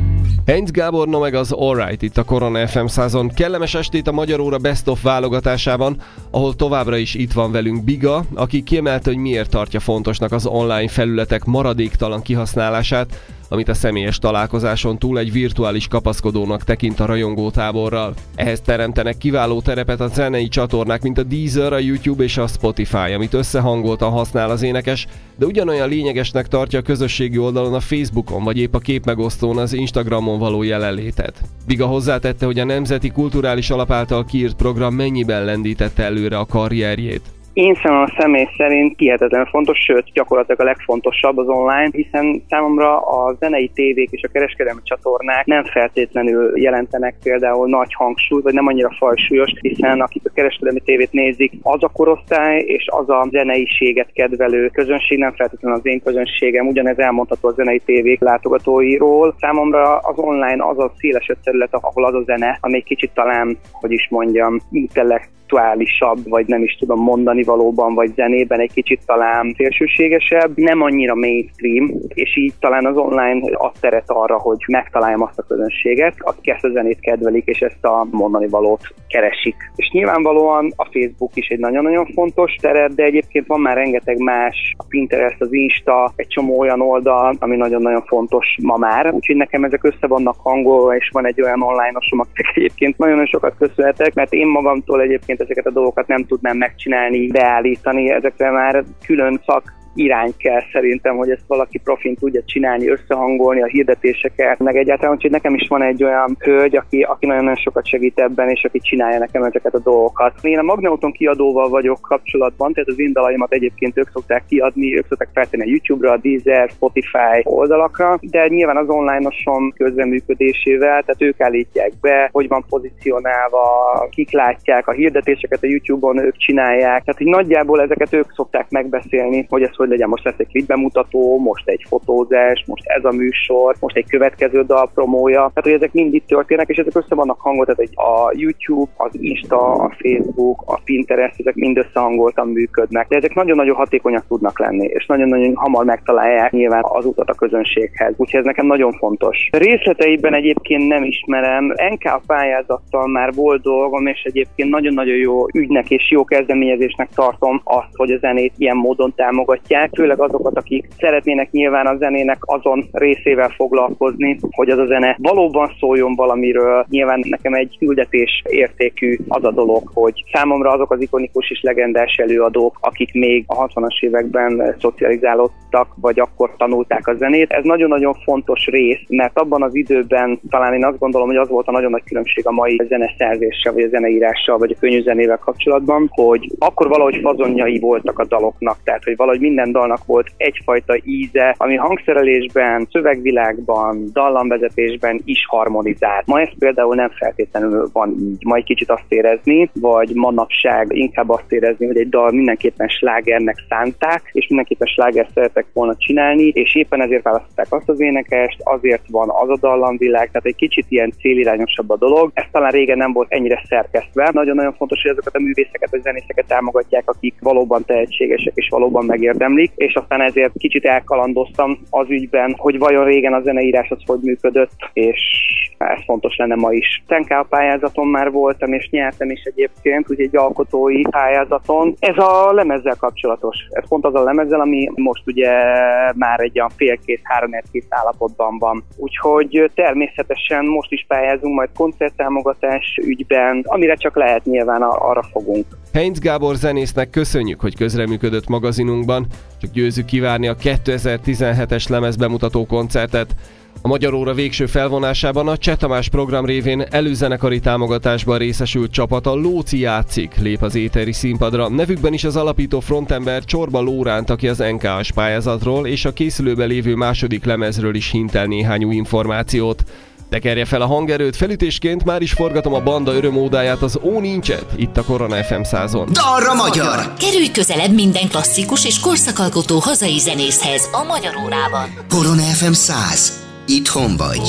Heinz Gábor, no meg az Alright itt a Korona ef em százon. Kellemes estét a Magyar Óra Best of válogatásában, ahol továbbra is itt van velünk Biga, aki kiemelte, hogy miért tartja fontosnak az online felületek maradéktalan kihasználását, amit a személyes találkozáson túl egy virtuális kapaszkodónak tekint a rajongótáborral. Ehhez teremtenek kiváló terepet a zenei csatornák, mint a Deezer, a YouTube és a Spotify, amit összehangoltan használ az énekes, de ugyanolyan lényegesnek tartja a közösségi oldalon a Facebookon, vagy épp a képmegosztón az Instagramon való jelenlétet. Biga hozzátette, hogy a Nemzeti Kulturális Alap által kiírt program mennyiben lendítette előre a karrierjét. Én számomra személy szerint hihetetlenül fontos, sőt gyakorlatilag a legfontosabb az online, hiszen számomra a zenei tévék és a kereskedelmi csatornák nem feltétlenül jelentenek például nagy hangsúlyt, vagy nem annyira fajsúlyos, hiszen akik a kereskedelmi tévét nézik, az a korosztály és az a zeneiséget kedvelő közönség, nem feltétlenül az én közönségem, ugyanez elmondható a zenei tévék látogatóiról. Számomra az online az a szélesebb terület, ahol az a zene, ami egy kicsit talán, hogy is mondjam, intellekt aktuálisabb, vagy nem is tudom mondani valóban, vagy zenében egy kicsit talán szélsőségesebb, nem annyira mainstream, és így talán az online ad teret arra, hogy megtaláljam azt a közönséget, akik ezt a zenét kedvelik, és ezt a mondani valót keresik. És nyilvánvalóan a Facebook is egy nagyon-nagyon fontos teret, de egyébként van már rengeteg más, a Pinterest, az Insta, egy csomó olyan oldal, ami nagyon-nagyon fontos ma már. Úgyhogy nekem ezek össze vannak hangolva, és van egy olyan online-osom, akik egyébként nagyon sokat köszönhetek, mert én magamtól egyébként ezeket a dolgokat nem tudnám megcsinálni, beállítani, ezekre már külön szak irány kell szerintem, hogy ezt valaki profin tudja csinálni, összehangolni a hirdetéseket, meg egyáltalán, úgyhogy nekem is van egy olyan hölgy, aki, aki nagyon-nagyon sokat segít ebben, és aki csinálja nekem ezeket a dolgokat. Én a Magnauton kiadóval vagyok kapcsolatban, tehát az én dalaimat egyébként ők szokták kiadni, ők szokták feltenni a YouTube-ra, a Deezer, Spotify oldalakra, de nyilván az online-osom közreműködésével, tehát ők állítják be, hogy van pozícionálva, kik látják a hirdetéseket a YouTube-on, ők csinálják, tehát hogy nagyjából ezeket ők szokták megbeszélni, hogy ez hogy legyen, most lesz egy klipbemutató, most egy fotózás, most ez a műsor, most egy következő dal promója. Tehát, hogy ezek mind itt történnek, és ezek össze vannak hangolva, tehát a YouTube, az Insta, a Facebook, a Pinterest, ezek mind összehangoltan működnek. De ezek nagyon-nagyon hatékonyak tudnak lenni, és nagyon-nagyon hamar megtalálják nyilván az utat a közönséghez. Úgyhogy ez nekem nagyon fontos. Részleteiben egyébként nem ismerem. en ká pályázattal már volt dolgom, és egyébként nagyon-nagyon jó ügynek és jó kezdeményezésnek tartom azt, hogy a zenét ilyen módon támogatják. Főleg azokat, akik szeretnének nyilván a zenének azon részével foglalkozni, hogy az a zene valóban szóljon valamiről. Nyilván nekem egy küldetés értékű az a dolog, hogy számomra azok az ikonikus és legendás előadók, akik még a hatvanas években szocializálódtak, vagy akkor tanulták a zenét. Ez nagyon-nagyon fontos rész, mert abban az időben talán én azt gondolom, hogy az volt a nagyon nagy különbség a mai zeneszerzéssel, vagy a zeneírással, vagy a könnyű zenével kapcsolatban, hogy akkor valahogy fazonjai voltak a daloknak, tehát hogy valahogy minden dalnak volt egyfajta íze, ami hangszerelésben, szövegvilágban, dallamvezetésben is harmonizált. Ma ez például nem feltétlenül van így. Ma egy kicsit azt érezni, vagy manapság inkább azt érezni, hogy egy dal mindenképpen slágernek szánták, és mindenképpen sláger szeretek volna csinálni, és éppen ezért választották azt az énekest, azért van az a dallamvilág, tehát egy kicsit ilyen célirányosabb a dolog. Ez talán régen nem volt ennyire szerkesztve. Nagyon-nagyon fontos, hogy azokat a művészeket, vagy zenészeket támogatják, akik valóban tehetségesek és valóban megérdemlik, és aztán ezért kicsit elkalandoztam az ügyben, hogy vajon régen a zeneírás az hogy működött, és ez fontos lenne ma is. en ká pályázaton már voltam, és nyertem is egyébként, ugye egy alkotói pályázaton. Ez a lemezzel kapcsolatos. Ez pont az a lemezzel, ami most ugye már egy olyan félkész, háromnegyedkész állapotban van. Úgyhogy természetesen most is pályázunk majd koncerttámogatás ügyben, amire csak lehet, nyilván arra fogunk. Heinz Gábor zenésznek köszönjük, hogy közreműködött magazinunkban, csak győzzük kivárni a kétezer-tizenhetes lemezbemutató koncertet. A Magyar Óra végső felvonásában a Cseh Tamás program révén előzenekari támogatásban részesült csapata Lóci játszik lép az éteri színpadra. Nevükben is az alapító frontember Csorba Lóránt, aki az en ká-s pályázatról és a készülőben lévő második lemezről is hintel néhány új információt. Tekerje fel a hangerőt, felütésként már is forgatom a banda örömódáját, az Ó Nincset, itt a Korona ef em százon. Dalra magyar! Kerülj közelebb minden klasszikus és korszakalkotó hazai zenészhez a Magyar Órában. Korona ef em száz. Itthon vagy.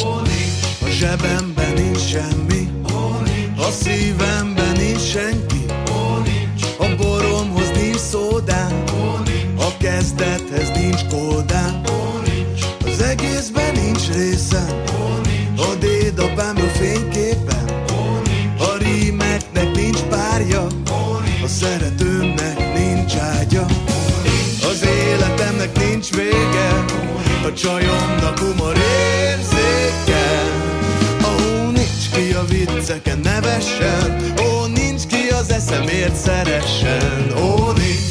A zsebemben nincs semmi, a szívemben nincs senki, a boromhoz nincs szódám, a kezdethez nincs kódám, az egészben nincs részem, A dédapámra fényképen, a rímeknek nincs párja, a szeretőmnek nincs ágya, az életemnek nincs vége, a csajomnak humor érzéke. Ó, nincs ki a vicceken nevessen, ó, nincs ki az eszemért szeressen, ó, nincs.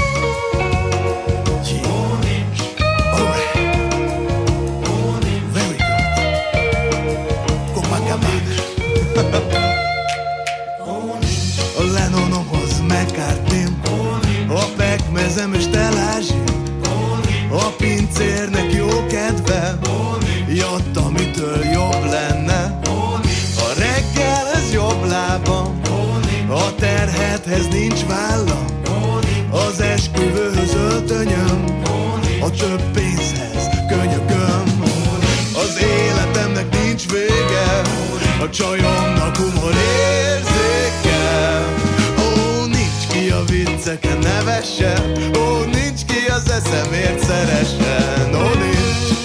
A Lennonomhoz McCartney, a pekmezem és telázsi, a pincérnek jó kedve, jött, amitől jobb lenne. A reggelhez jobb lábam, a terhethez nincs vállam, az esküvőhöz öltönyöm, a több pénzhez könyököm. Az életemnek nincs vége, a csajomnak humor érzéke. Ó, nincs ki a vicceken nevessen, ó, nincs ki az eszemért szeressen, ó, nincs.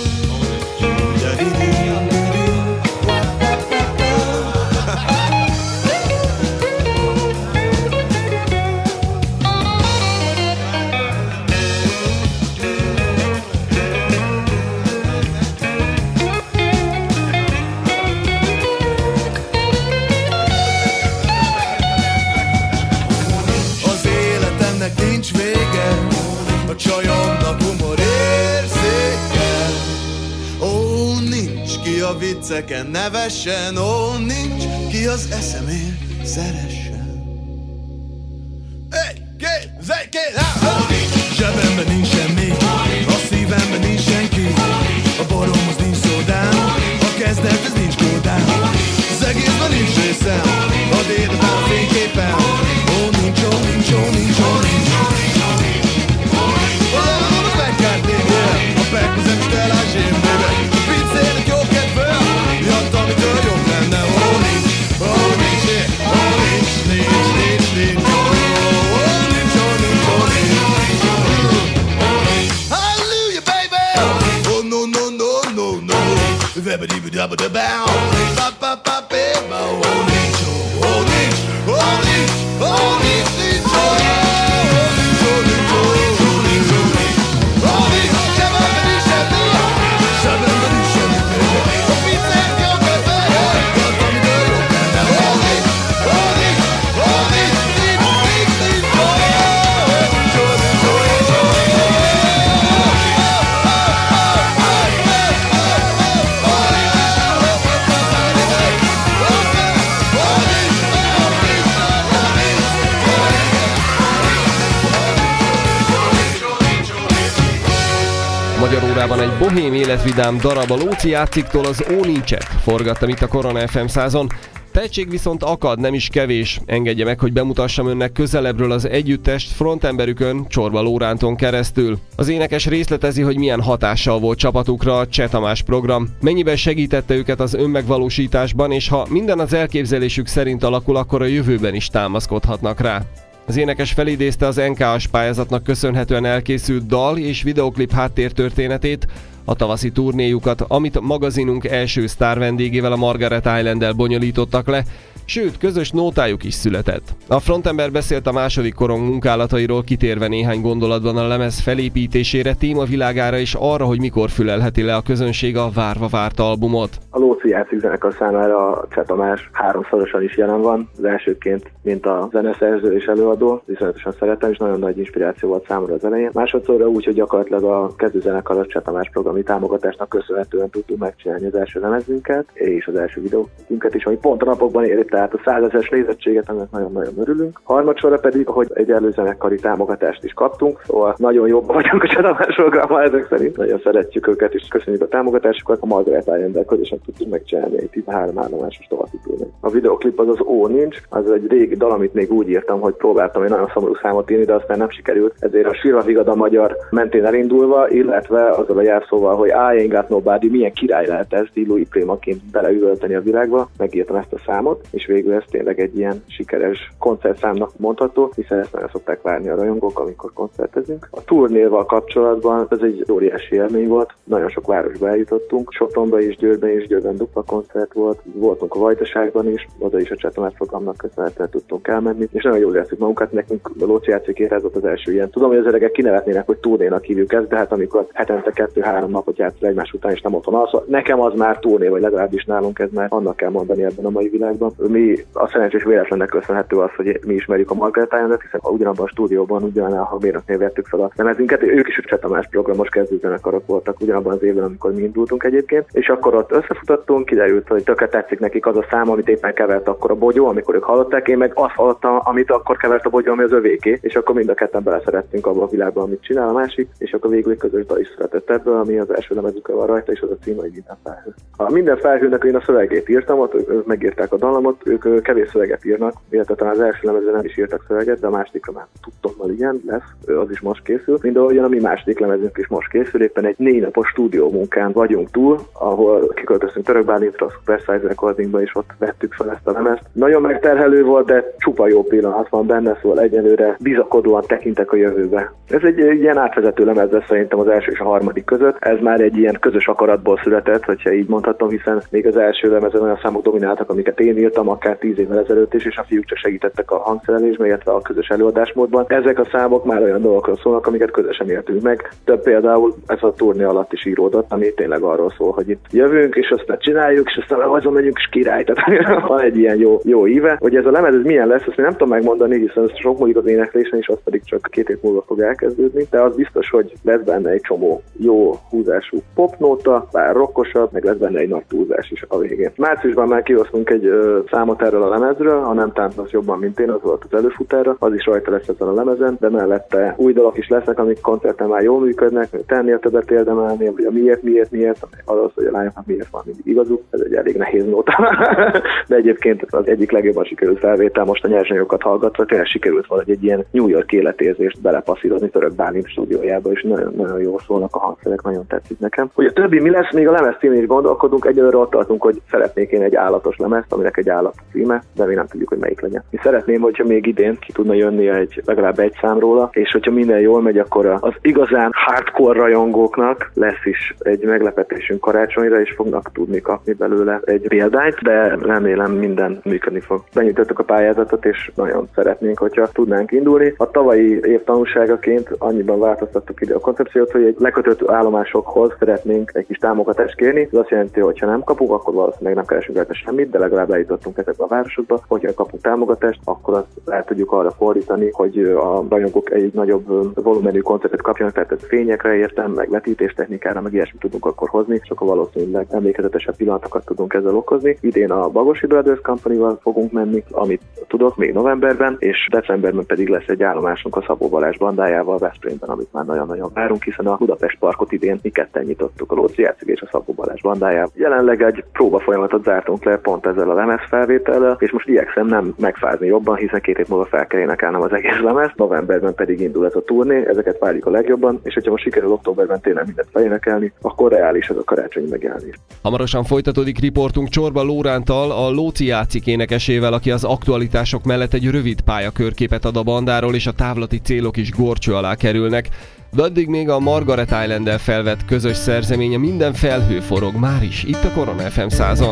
Csajomnak humor érzéke. Ó, nincs ki a vicceken nevessen, ó, nincs ki az eszemért szeressen. Egy, két, egy, két, há! Zsebemben nincs semmi, a szívemben nincs senki, a boromhoz nincs szódám, a kezdethez nincs kódám, az egészben nincs részem, a dédapám fényképen. Ó, nincs, ó, nincs, ó, nincs, ó, nincs. A pekmezem és telázsém, baby, a pincérnek jó kedve, jött, amitől jobb lenne. Ó, nincs, ó, nincs, ó, nincs, nincs, nincs, nincs, ó, nincs, ó, nincs, ó, nincs. Hallelujah, baby! Oh, no, no, no, no, no. Vebba-dibba-dabba-dabba-bow. Ba-ba-ba-ba-ba. Oh, nincs, ó, nincs, ó, nincs, ó, nincs, nincs, ó. Magyar órában egy bohém életvidám darab, a Lóci Játsziktól az Ó nincset forgattam itt a Korona ef em százon. Tehetség viszont akad, nem is kevés. Engedje meg, hogy bemutassam önnek közelebbről az együttest frontemberükön, Csorba Lóránton keresztül. Az énekes részletezi, hogy milyen hatással volt csapatukra a Cseh Tamás program, mennyiben segítette őket az önmegvalósításban, és ha minden az elképzelésük szerint alakul, akkor a jövőben is támaszkodhatnak rá. Az énekes felidézte az en ká á-s pályázatnak köszönhetően elkészült dal és videoklip háttértörténetét, a tavaszi turnéjukat, amit magazinunk első sztár vendégével, a Margaret Island-el bonyolítottak le, sőt, közös nótájuk is született. A frontember beszélt a második korong munkálatairól, kitérve néhány gondolatban a lemez felépítésére, témavilágára és arra, hogy mikor fülelheti le a közönség a várva várt albumot. A Lóci Játszik zenekar számára a Cseh Tamás háromszorosan is jelen van. Az elsőként, mint a zeneszerző és előadó, viszonyatosan szeretem, és nagyon nagy inspiráció volt számomra az elején. Másodszorra úgy, hogy gyakorlatilag a kezdőzenekar a Cseh Tamás programi támogatásnak köszönhetően tudtuk megcsinálni az első lemezünket, és az első videónkat is, ami pont a napokban érít, tehát a százezres nézettséget, aminek nagyon-nagyon örülünk. Harmadsorra pedig, hogy egy előzenekari támogatást is kaptunk, szóval nagyon jobban vagyunk a Cseh Tamás programmal ezek szerint. Nagyon szeretjük őket, és köszönjük a támogatásukat. A Margaret Island-el közösen tudtunk megcsinálni egy tizenhárom állomásos tavaszi turnét. A videoklip az az Ó nincs, az egy régi dal, amit még úgy írtam, hogy próbáltam egy nagyon szomorú számot írni, de aztán nem sikerült. Ezért a Sírva Vigad a magyar mentén elindulva, illetve azzal a jelszóval, hogy I ain't got nobody, milyen király lehet ez, Louis Prima-ként beleüvölteni a világba, megírtam ezt a számot, és végül ez tényleg egy ilyen sikeres koncertszámnak mondható, hiszen ezt nagyon szokták várni a rajongók, amikor koncertezünk. A turnéval kapcsolatban ez egy óriási élmény volt, nagyon sok városba eljutottunk, Sopronba is, Győrben is, Győrben dupla koncert volt, voltunk a Vajdaságban is, oda is a Cseh Tamás programnak köszönhetően tudtunk elmenni, és nagyon jól éreztük magunkat, nekünk a Lóczi játszik ez volt az első ilyen. Tudom, hogy az öregek kinevetnének, hogy turnénak hívjuk ezt, de hát amikor hetente kettő-három napot játszol egymás után, és nem otthon alszol, nekem az már turné, vagy legalábbis nálunk ez már annak kell mondani ebben a mai világban. Mi a szerencsés véletlennek köszönhető az, hogy mi ismerjük a Margaret Islandet, hiszen ugyanabban a stúdióban, ugyanannál a hangmérnöknél vettük fel a lemezünket. Ők is a Cseh Tamás programos kezdőzenekarok voltak ugyanabban az évben, amikor mi indultunk egyébként, és akkor ott összefutottunk, kiderült, hogy tökre tetszik nekik az a szám, amit éppen kevert akkor a Bogyó, amikor ők hallották, én meg azt hallottam, amit akkor kevert a Bogyó, ami az övéké, és akkor mind a ketten beleszerettünk abba a világban, amit csinál a másik, és akkor végül egy közös dal is született ebből, ami az első lemezükön van rajta, és az a cím, hogy Minden felhő. A Minden felhőnek én a szövegét írtam, ott ők megírták a dallamot, ők kevés szöveget írnak, illetve talán az első lemezre nem is írtak szöveget, de a másodikra már tudtommal igen, lesz, az is most készül. Mindahogyan a mi második lemezünk is most készül, éppen egy négy napos stúdió munkán vagyunk túl, ahol kiköltöztünk Török Bálintra, a Supersize Recordingba, és ott vettük fel ezt a lemezt. Nagyon megterhelő volt, de csupa jó pillanat van benne, szóval egyelőre bizakodóan tekintek a jövőbe. Ez egy ilyen átvezető lemez lesz szerintem az első és a harmadik között. Ez már egy ilyen közös akaratból született, hogyha így mondhatom, hiszen még az első lemezen olyan számok domináltak, amiket én írtam, akár tíz évvel ezelőtt is, és a fiúk csak segítettek a hangszerelésben, illetve a közös előadásmódban. Ezek a számok már olyan dolgokról szólnak, amiket közösen értünk meg. Több például ez a turné alatt is íródott, ami tényleg arról szól, hogy itt jövünk, és aztán csináljuk, és aztán azon megyünk, és király. Tehát van egy ilyen jó, jó íve. Hogy ez a lemez ez milyen lesz, ezt még nem tudom megmondani, hiszen ez sok múlik az éneklésen, és az pedig csak két év múlva fog elkezdődni, de az biztos, hogy lesz benne egy csomó jó húzású popnóta, bár rockosabb, meg lesz benne egy nagy túlzás is a végén. Márciusban már kihoztunk egy ö, számot erről a lemezről, a Nem táncos jobban, mint én, az volt az előfutára, az is rajta lesz ezen a lemezen, de mellette új dalok is lesznek, amik koncerten már jól működnek, tennél többet érdemelni, vagy a miért, miért, miért, az, hogy a lányoknak miért van mindig igazuk, ez egy elég nehéz nóta. De egyébként az egyik legjobban sikerült felvétel, most a nyersanyagokat hallgatva, tényleg sikerült valahogy egy ilyen New York életérzést belepasszírozni Török Bálint stúdiójába, és nagyon, nagyon jól szólnak a hangszerek, nagyon tetszik nekem. Hogy a többi mi lesz, még a lemez címén is gondolkodunk, egyelőre ott tartunk, hogy szeretnék én egy állatos lemezt, aminek egy állat címe, de még nem tudjuk, hogy melyik legyen. Mi szeretném, hogyha még idén ki tudna jönni egy, legalább egy szám róla, és hogyha minden jól megy, akkor az igazán hardcore rajongóknak lesz is egy meglepetésünk karácsonyra, és fognak tudni kapni belőle egy példányt, de remélem minden működni fog. Benyújtottuk a pályázatot, és nagyon szeretnénk, hogyha tudnánk indulni. A tavalyi év tanulságaként annyiban változtattuk ide a koncepciót, hogy egy lekötött állomásokhoz szeretnénk egy kis támogatást kérni. Ez azt jelenti, hogy ha nem kapunk, akkor valószínűleg nem keresünk rajta semmit, de legalább eljutottunk ezekbe a városokba. Hogyha kapunk támogatást, akkor azt el tudjuk arra fordítani, hogy a rajongók egy nagyobb volumenű koncertet kapjanak, tehát ez fényekre értem, meg vetítéstechnikára, meg ilyesmit tudunk akkor hozni, és akkor valószínűleg emlékezetesebb pillanatokat tudunk ezzel okozni. Idén a Bagosi Brothers Company-val fogunk menni, amit tudok még novemberben, és decemberben pedig lesz egy állomásunk a Szabó Balázs bandájával Veszprémben, amit már nagyon-nagyon várunk, hiszen a Budapest Parkot idén mi ketten nyitottuk, a Lóczi játszik és a Szabó Balázs bandájával. Jelenleg egy próba folyamatot zártunk le pont ezzel a lemez felvétellel, és most igyekszem nem megfázni jobban, hiszen két év múlva fel kell énekelnem az egész lemez, novemberben pedig indul ez a turné, ezeket várjuk a legjobban, és hogyha most sikerül októberben tényleg mindent felénekelni, akkor reális ez a karácsonyi megjelenés. Hamarosan folytatódik riportunk Csorba Lórántal, a Lóczi játszik énekesével, aki az aktualitások mellett egy rövid pályakörképet ad a bandáról, és a távlati célok is górcső alá kerülnek. De addig még a Margaret Island-del felvett közös szerzeménye Minden felhő forog már is itt a Korona ef em százon.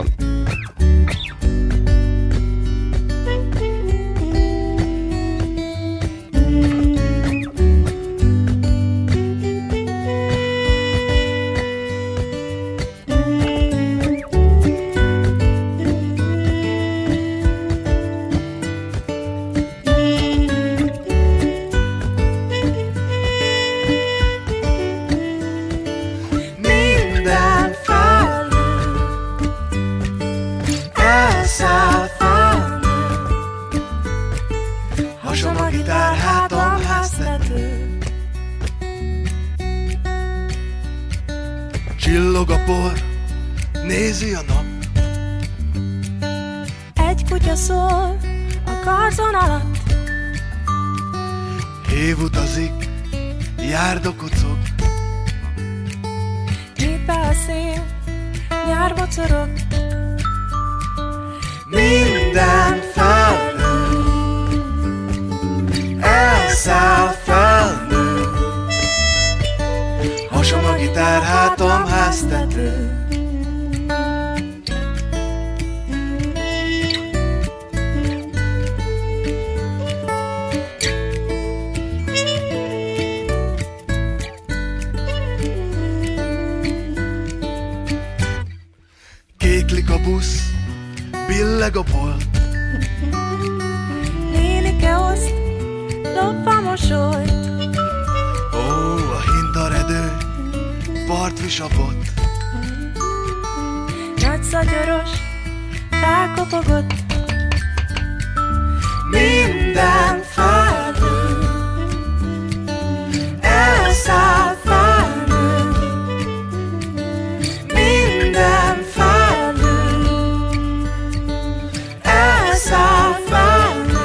Csillog a por, nézi a nap. Egy kutya szól a karzon alatt. Év utazik, járda kocog. Nyit be a szél, nyár bocorog. Minden felnő, elszáll felnő. Hasom a gitár, hátam háztető. Sziklik a busz, billeg a bolt. Nénike oszt, lopva mosolyt. Ó, a hintaredő, partvisapot. Nagy szagyoros, rákopogott. Minden felnő, elszáll felnő. Minden felnő, elszáll felnő.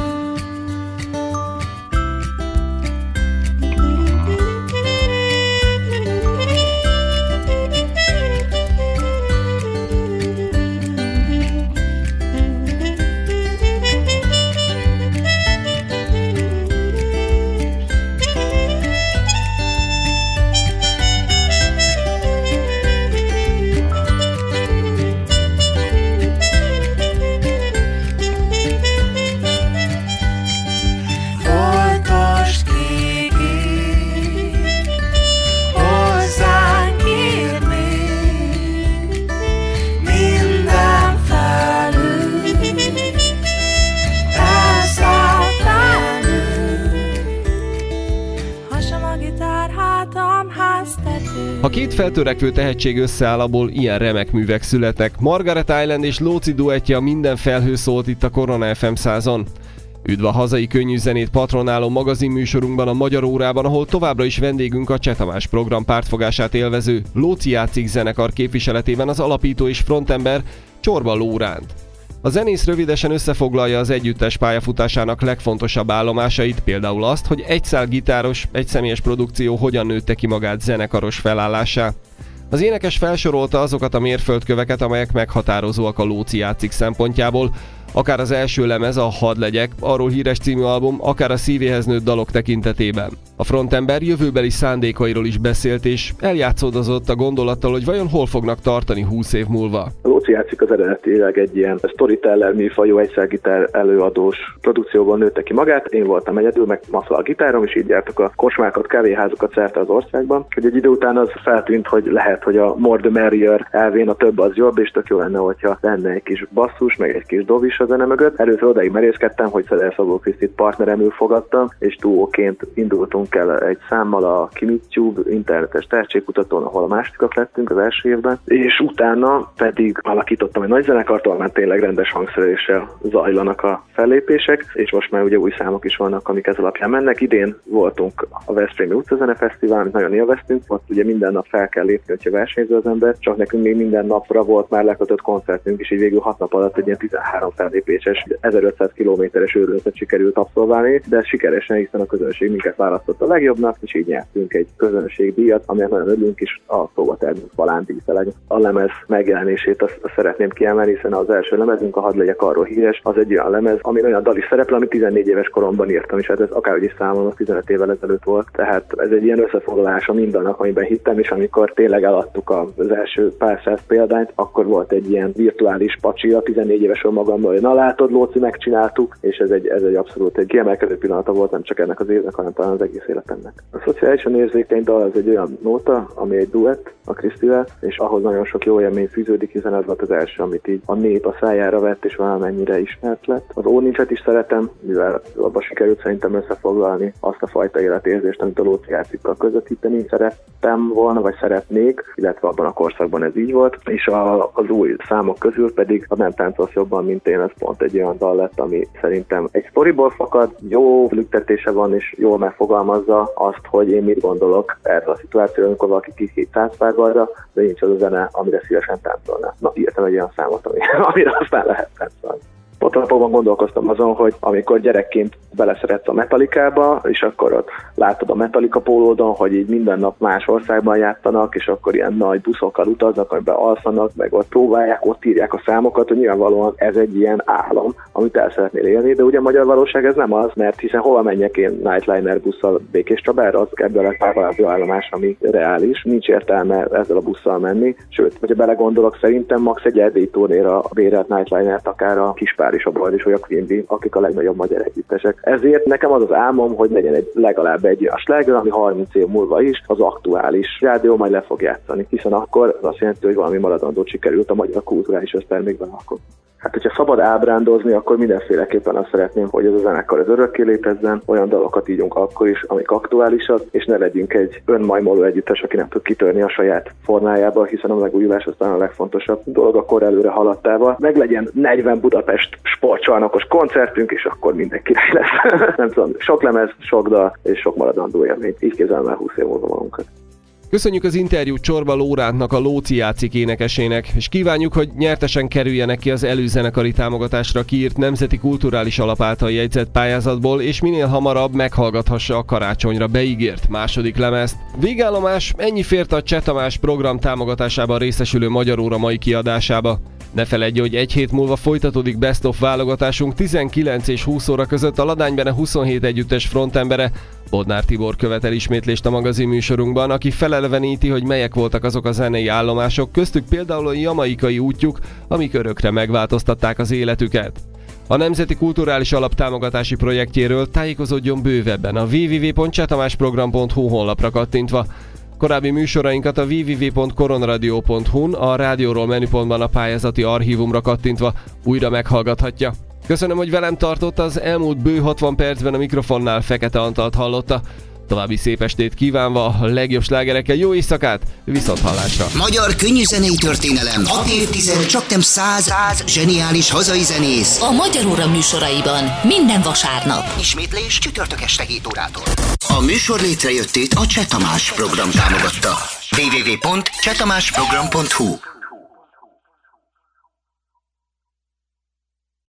Ha két feltörekvő tehetség összeáll, abból ilyen remek művek születnek. Margaret Island és Lóci duettje, minden felhő szólt itt a Korona ef em százon. Üdv a hazai könnyű zenét patronáló magazinműsorunkban, a Magyar Órában, ahol továbbra is vendégünk a Cseh Tamás program pártfogását élvező Lóci játszik zenekar képviseletében az alapító és frontember Csorba Lóránt. A zenész rövidesen összefoglalja az együttes pályafutásának legfontosabb állomásait, például azt, hogy egy szál gitáros, egy személyes produkció hogyan nőtte ki magát zenekaros felállásá. Az énekes felsorolta azokat a mérföldköveket, amelyek meghatározóak a Lóci játszik szempontjából, akár az első lemez, a Hadd legyek, arról híres című album, akár a szívéhez nőtt dalok tekintetében. A frontember jövőbeli szándékairól is beszélt, és eljátszódozott a gondolattal, hogy vajon hol fognak tartani húsz év múlva. A Lóci játszik az eredetileg egy ilyen storyteller műfajú, egyszergitár előadós produkcióból nőtte ki magát. Én voltam egyedül, meg maszla a gitárom, és így jártak a kocsmákat, kávéházokat szerte az országban. Hogy egy idő után az feltűnt, hogy lehet, hogy a more the merrier elvén a több az jobb, és tök jó lenne, hogyha lenne egy kis basszus, meg egy kis dob is a zene mögött. Először odaig merészkedtem, hogy Szeder Szabó Krisztit partneremül fogadtam, és duóként indultunk el egy számmal a KimitTube internetes tehetségkutatón, ahol a másodikak lettünk az első évben, és utána pedig alakítottam egy nagy zenekart, ahol már tényleg rendes hangszereléssel zajlanak a fellépések, és most már ugye új számok is vannak, amik ez alapján mennek. Idén voltunk a Veszprémi Utcazene Fesztivál, amit nagyon élveztünk, ott ugye minden nap fel kell lépni, hogyha versenyző az ember, csak nekünk még minden napra volt már lekötött koncertünk, és így végül hat nap alatt egy ilyen tizenhárom fellépéses, ezerötszáz kilométeres őrületet sikerült abszolválni, de sikeresen, hiszen a közönség minket választott a legjobbnak, és így nyertünk egy közönségdíjat, amiért nagyon örülünk, és a szóba termünk Balán díszeleg. A lemez megjelenését azt, azt szeretném kiemelni, hiszen az első lemezünk, a Hadd legyek, arról híres, az egy olyan lemez, ami olyan dal is szerepel, amit tizennégy éves koromban írtam, és hát ez akárhogy is számolom, az tizenöt évvel ezelőtt volt. Tehát ez egy ilyen összefoglalása mindannak, amiben hittem, és amikor tényleg eladtuk az első pár száz példányt, akkor volt egy ilyen virtuális pacsi a tizennégy éves magamban, hogy na látod, Lóci, megcsináltuk, és ez egy, ez egy abszolút egy kiemelkedő pillanata volt, nem csak ennek az évnek, hanem talán az egész életemnek. A szociálisan érzékeny dal az egy olyan nóta, ami egy duett a Krisztivel, és ahhoz nagyon sok jó élmény fűződik, hiszen ez volt az első, amit így a nép a szájára vett, és valamennyire ismert lett. Az Ónincset is szeretem, mivel abban sikerült szerintem összefoglalni azt a fajta életérzést, amit a Lóci játszikkal közvetíteni szerettem volna, vagy szeretnék, illetve abban a korszakban ez így volt, és a, az új számok közül pedig a Nem táncolsz jobban, mint én, ez pont egy olyan dal lett, ami szerintem egy sztoriból fakad, jó lüktetése van, és jól megfogalmazza azt, hogy én mit gondolok erről a szituációról, amikor valaki kihít táncpárbarra, de nincs az a zene, amire szívesen táncolná. Na, írtam egy olyan számot, ami, amire aztán lehet táncolni. Ott napokban gondolkoztam azon, hogy amikor gyerekként beleszeretsz a Metallicába, és akkor ott látod a Metallica pólódon, hogy így minden nap más országban játszanak, és akkor ilyen nagy buszokkal utaznak, amiben alszanak, meg ott próbálják, ott írják a számokat, hogy nyilvánvalóan ez egy ilyen álom, amit el szeretnél élni, de ugye a magyar valóság ez nem az, mert hiszen hova menjek én Nightliner busszal Békés Csabára, az ebből a párvalázó állomás, ami reális, nincs értelme ezzel a busszal menni, sőt, hogyha belegondolok, szerintem max egy erdélyi turnéra bérelt Nightliner-t akár a Kispár Párizs, a Baldis vagy a Queen Bee, akik a legnagyobb magyar együttesek. Ezért nekem az az álmom, hogy legyen egy legalább egy olyan sláger, ami harminc év múlva is az aktuális rádió majd le fog játszani, hiszen akkor az azt jelenti, hogy valami maradandót sikerült a magyar kulturális össztermékben akkor. Hát, hogyha szabad ábrándozni, akkor mindenféleképpen azt szeretném, hogy ez a zenekar az örökké létezzen, olyan dalokat ígyunk akkor is, amik aktuálisak, és ne legyünk egy önmajmoló együttes, aki nem tud kitörni a saját formájába, hiszen a megújulás aztán a legfontosabb dolog a kor előre haladtával. Meg legyen negyven Budapest sportcsarnokos koncertünk, és akkor minden király lesz. Nem tudom, sok lemez, sok dal és sok maradandó élmény. Így képzelem el húsz év múlva magunkat. Köszönjük az interjút Csorba Lórántnak, a Lóci játszik énekesének, és kívánjuk, hogy nyertesen kerüljenek ki az előzenekari támogatásra kiírt Nemzeti Kulturális Alap által jegyzett pályázatból, és minél hamarabb meghallgathassa a karácsonyra beígért második lemezt. Végállomás, ennyi fért a Cseh Tamás program támogatásában részesülő Magyar Óra mai kiadásába. Ne feledj, hogy egy hét múlva folytatódik Best of válogatásunk tizenkilenc és húsz óra között a Ladánybene huszonhét együttes frontembere. Bodnár Tibor követel ismétlést a magazin műsorunkban, aki feleleveníti, hogy melyek voltak azok a zenei állomások, köztük például a jamaikai útjuk, amik örökre megváltoztatták az életüket. A Nemzeti Kulturális Alap támogatási projektjéről tájékozódjon bővebben a double-u double-u double-u pont csetamásprogram pont hu honlapra kattintva. Korábbi műsorainkat a double-u double-u double-u pont koronradio pont hu-n, a rádióról menüpontban a pályázati archívumra kattintva újra meghallgathatja. Köszönöm, hogy velem tartott, az elmúlt bő hatvan percben a mikrofonnál Fekete Antalt hallotta. További szép estét kívánva, a legjobb slágerekkel jó éjszakát, viszonthallásra! Magyar könnyűzenei történelem, hat évtized, csak nem száz, száz zseniális hazai zenész. A Magyar Óra műsoraiban minden vasárnap. Ismétlés csütörtök este hét órától. A műsor létrejöttét a Cseh Tamás program támogatta. double-u double-u double-u pont csetamásprogram pont hu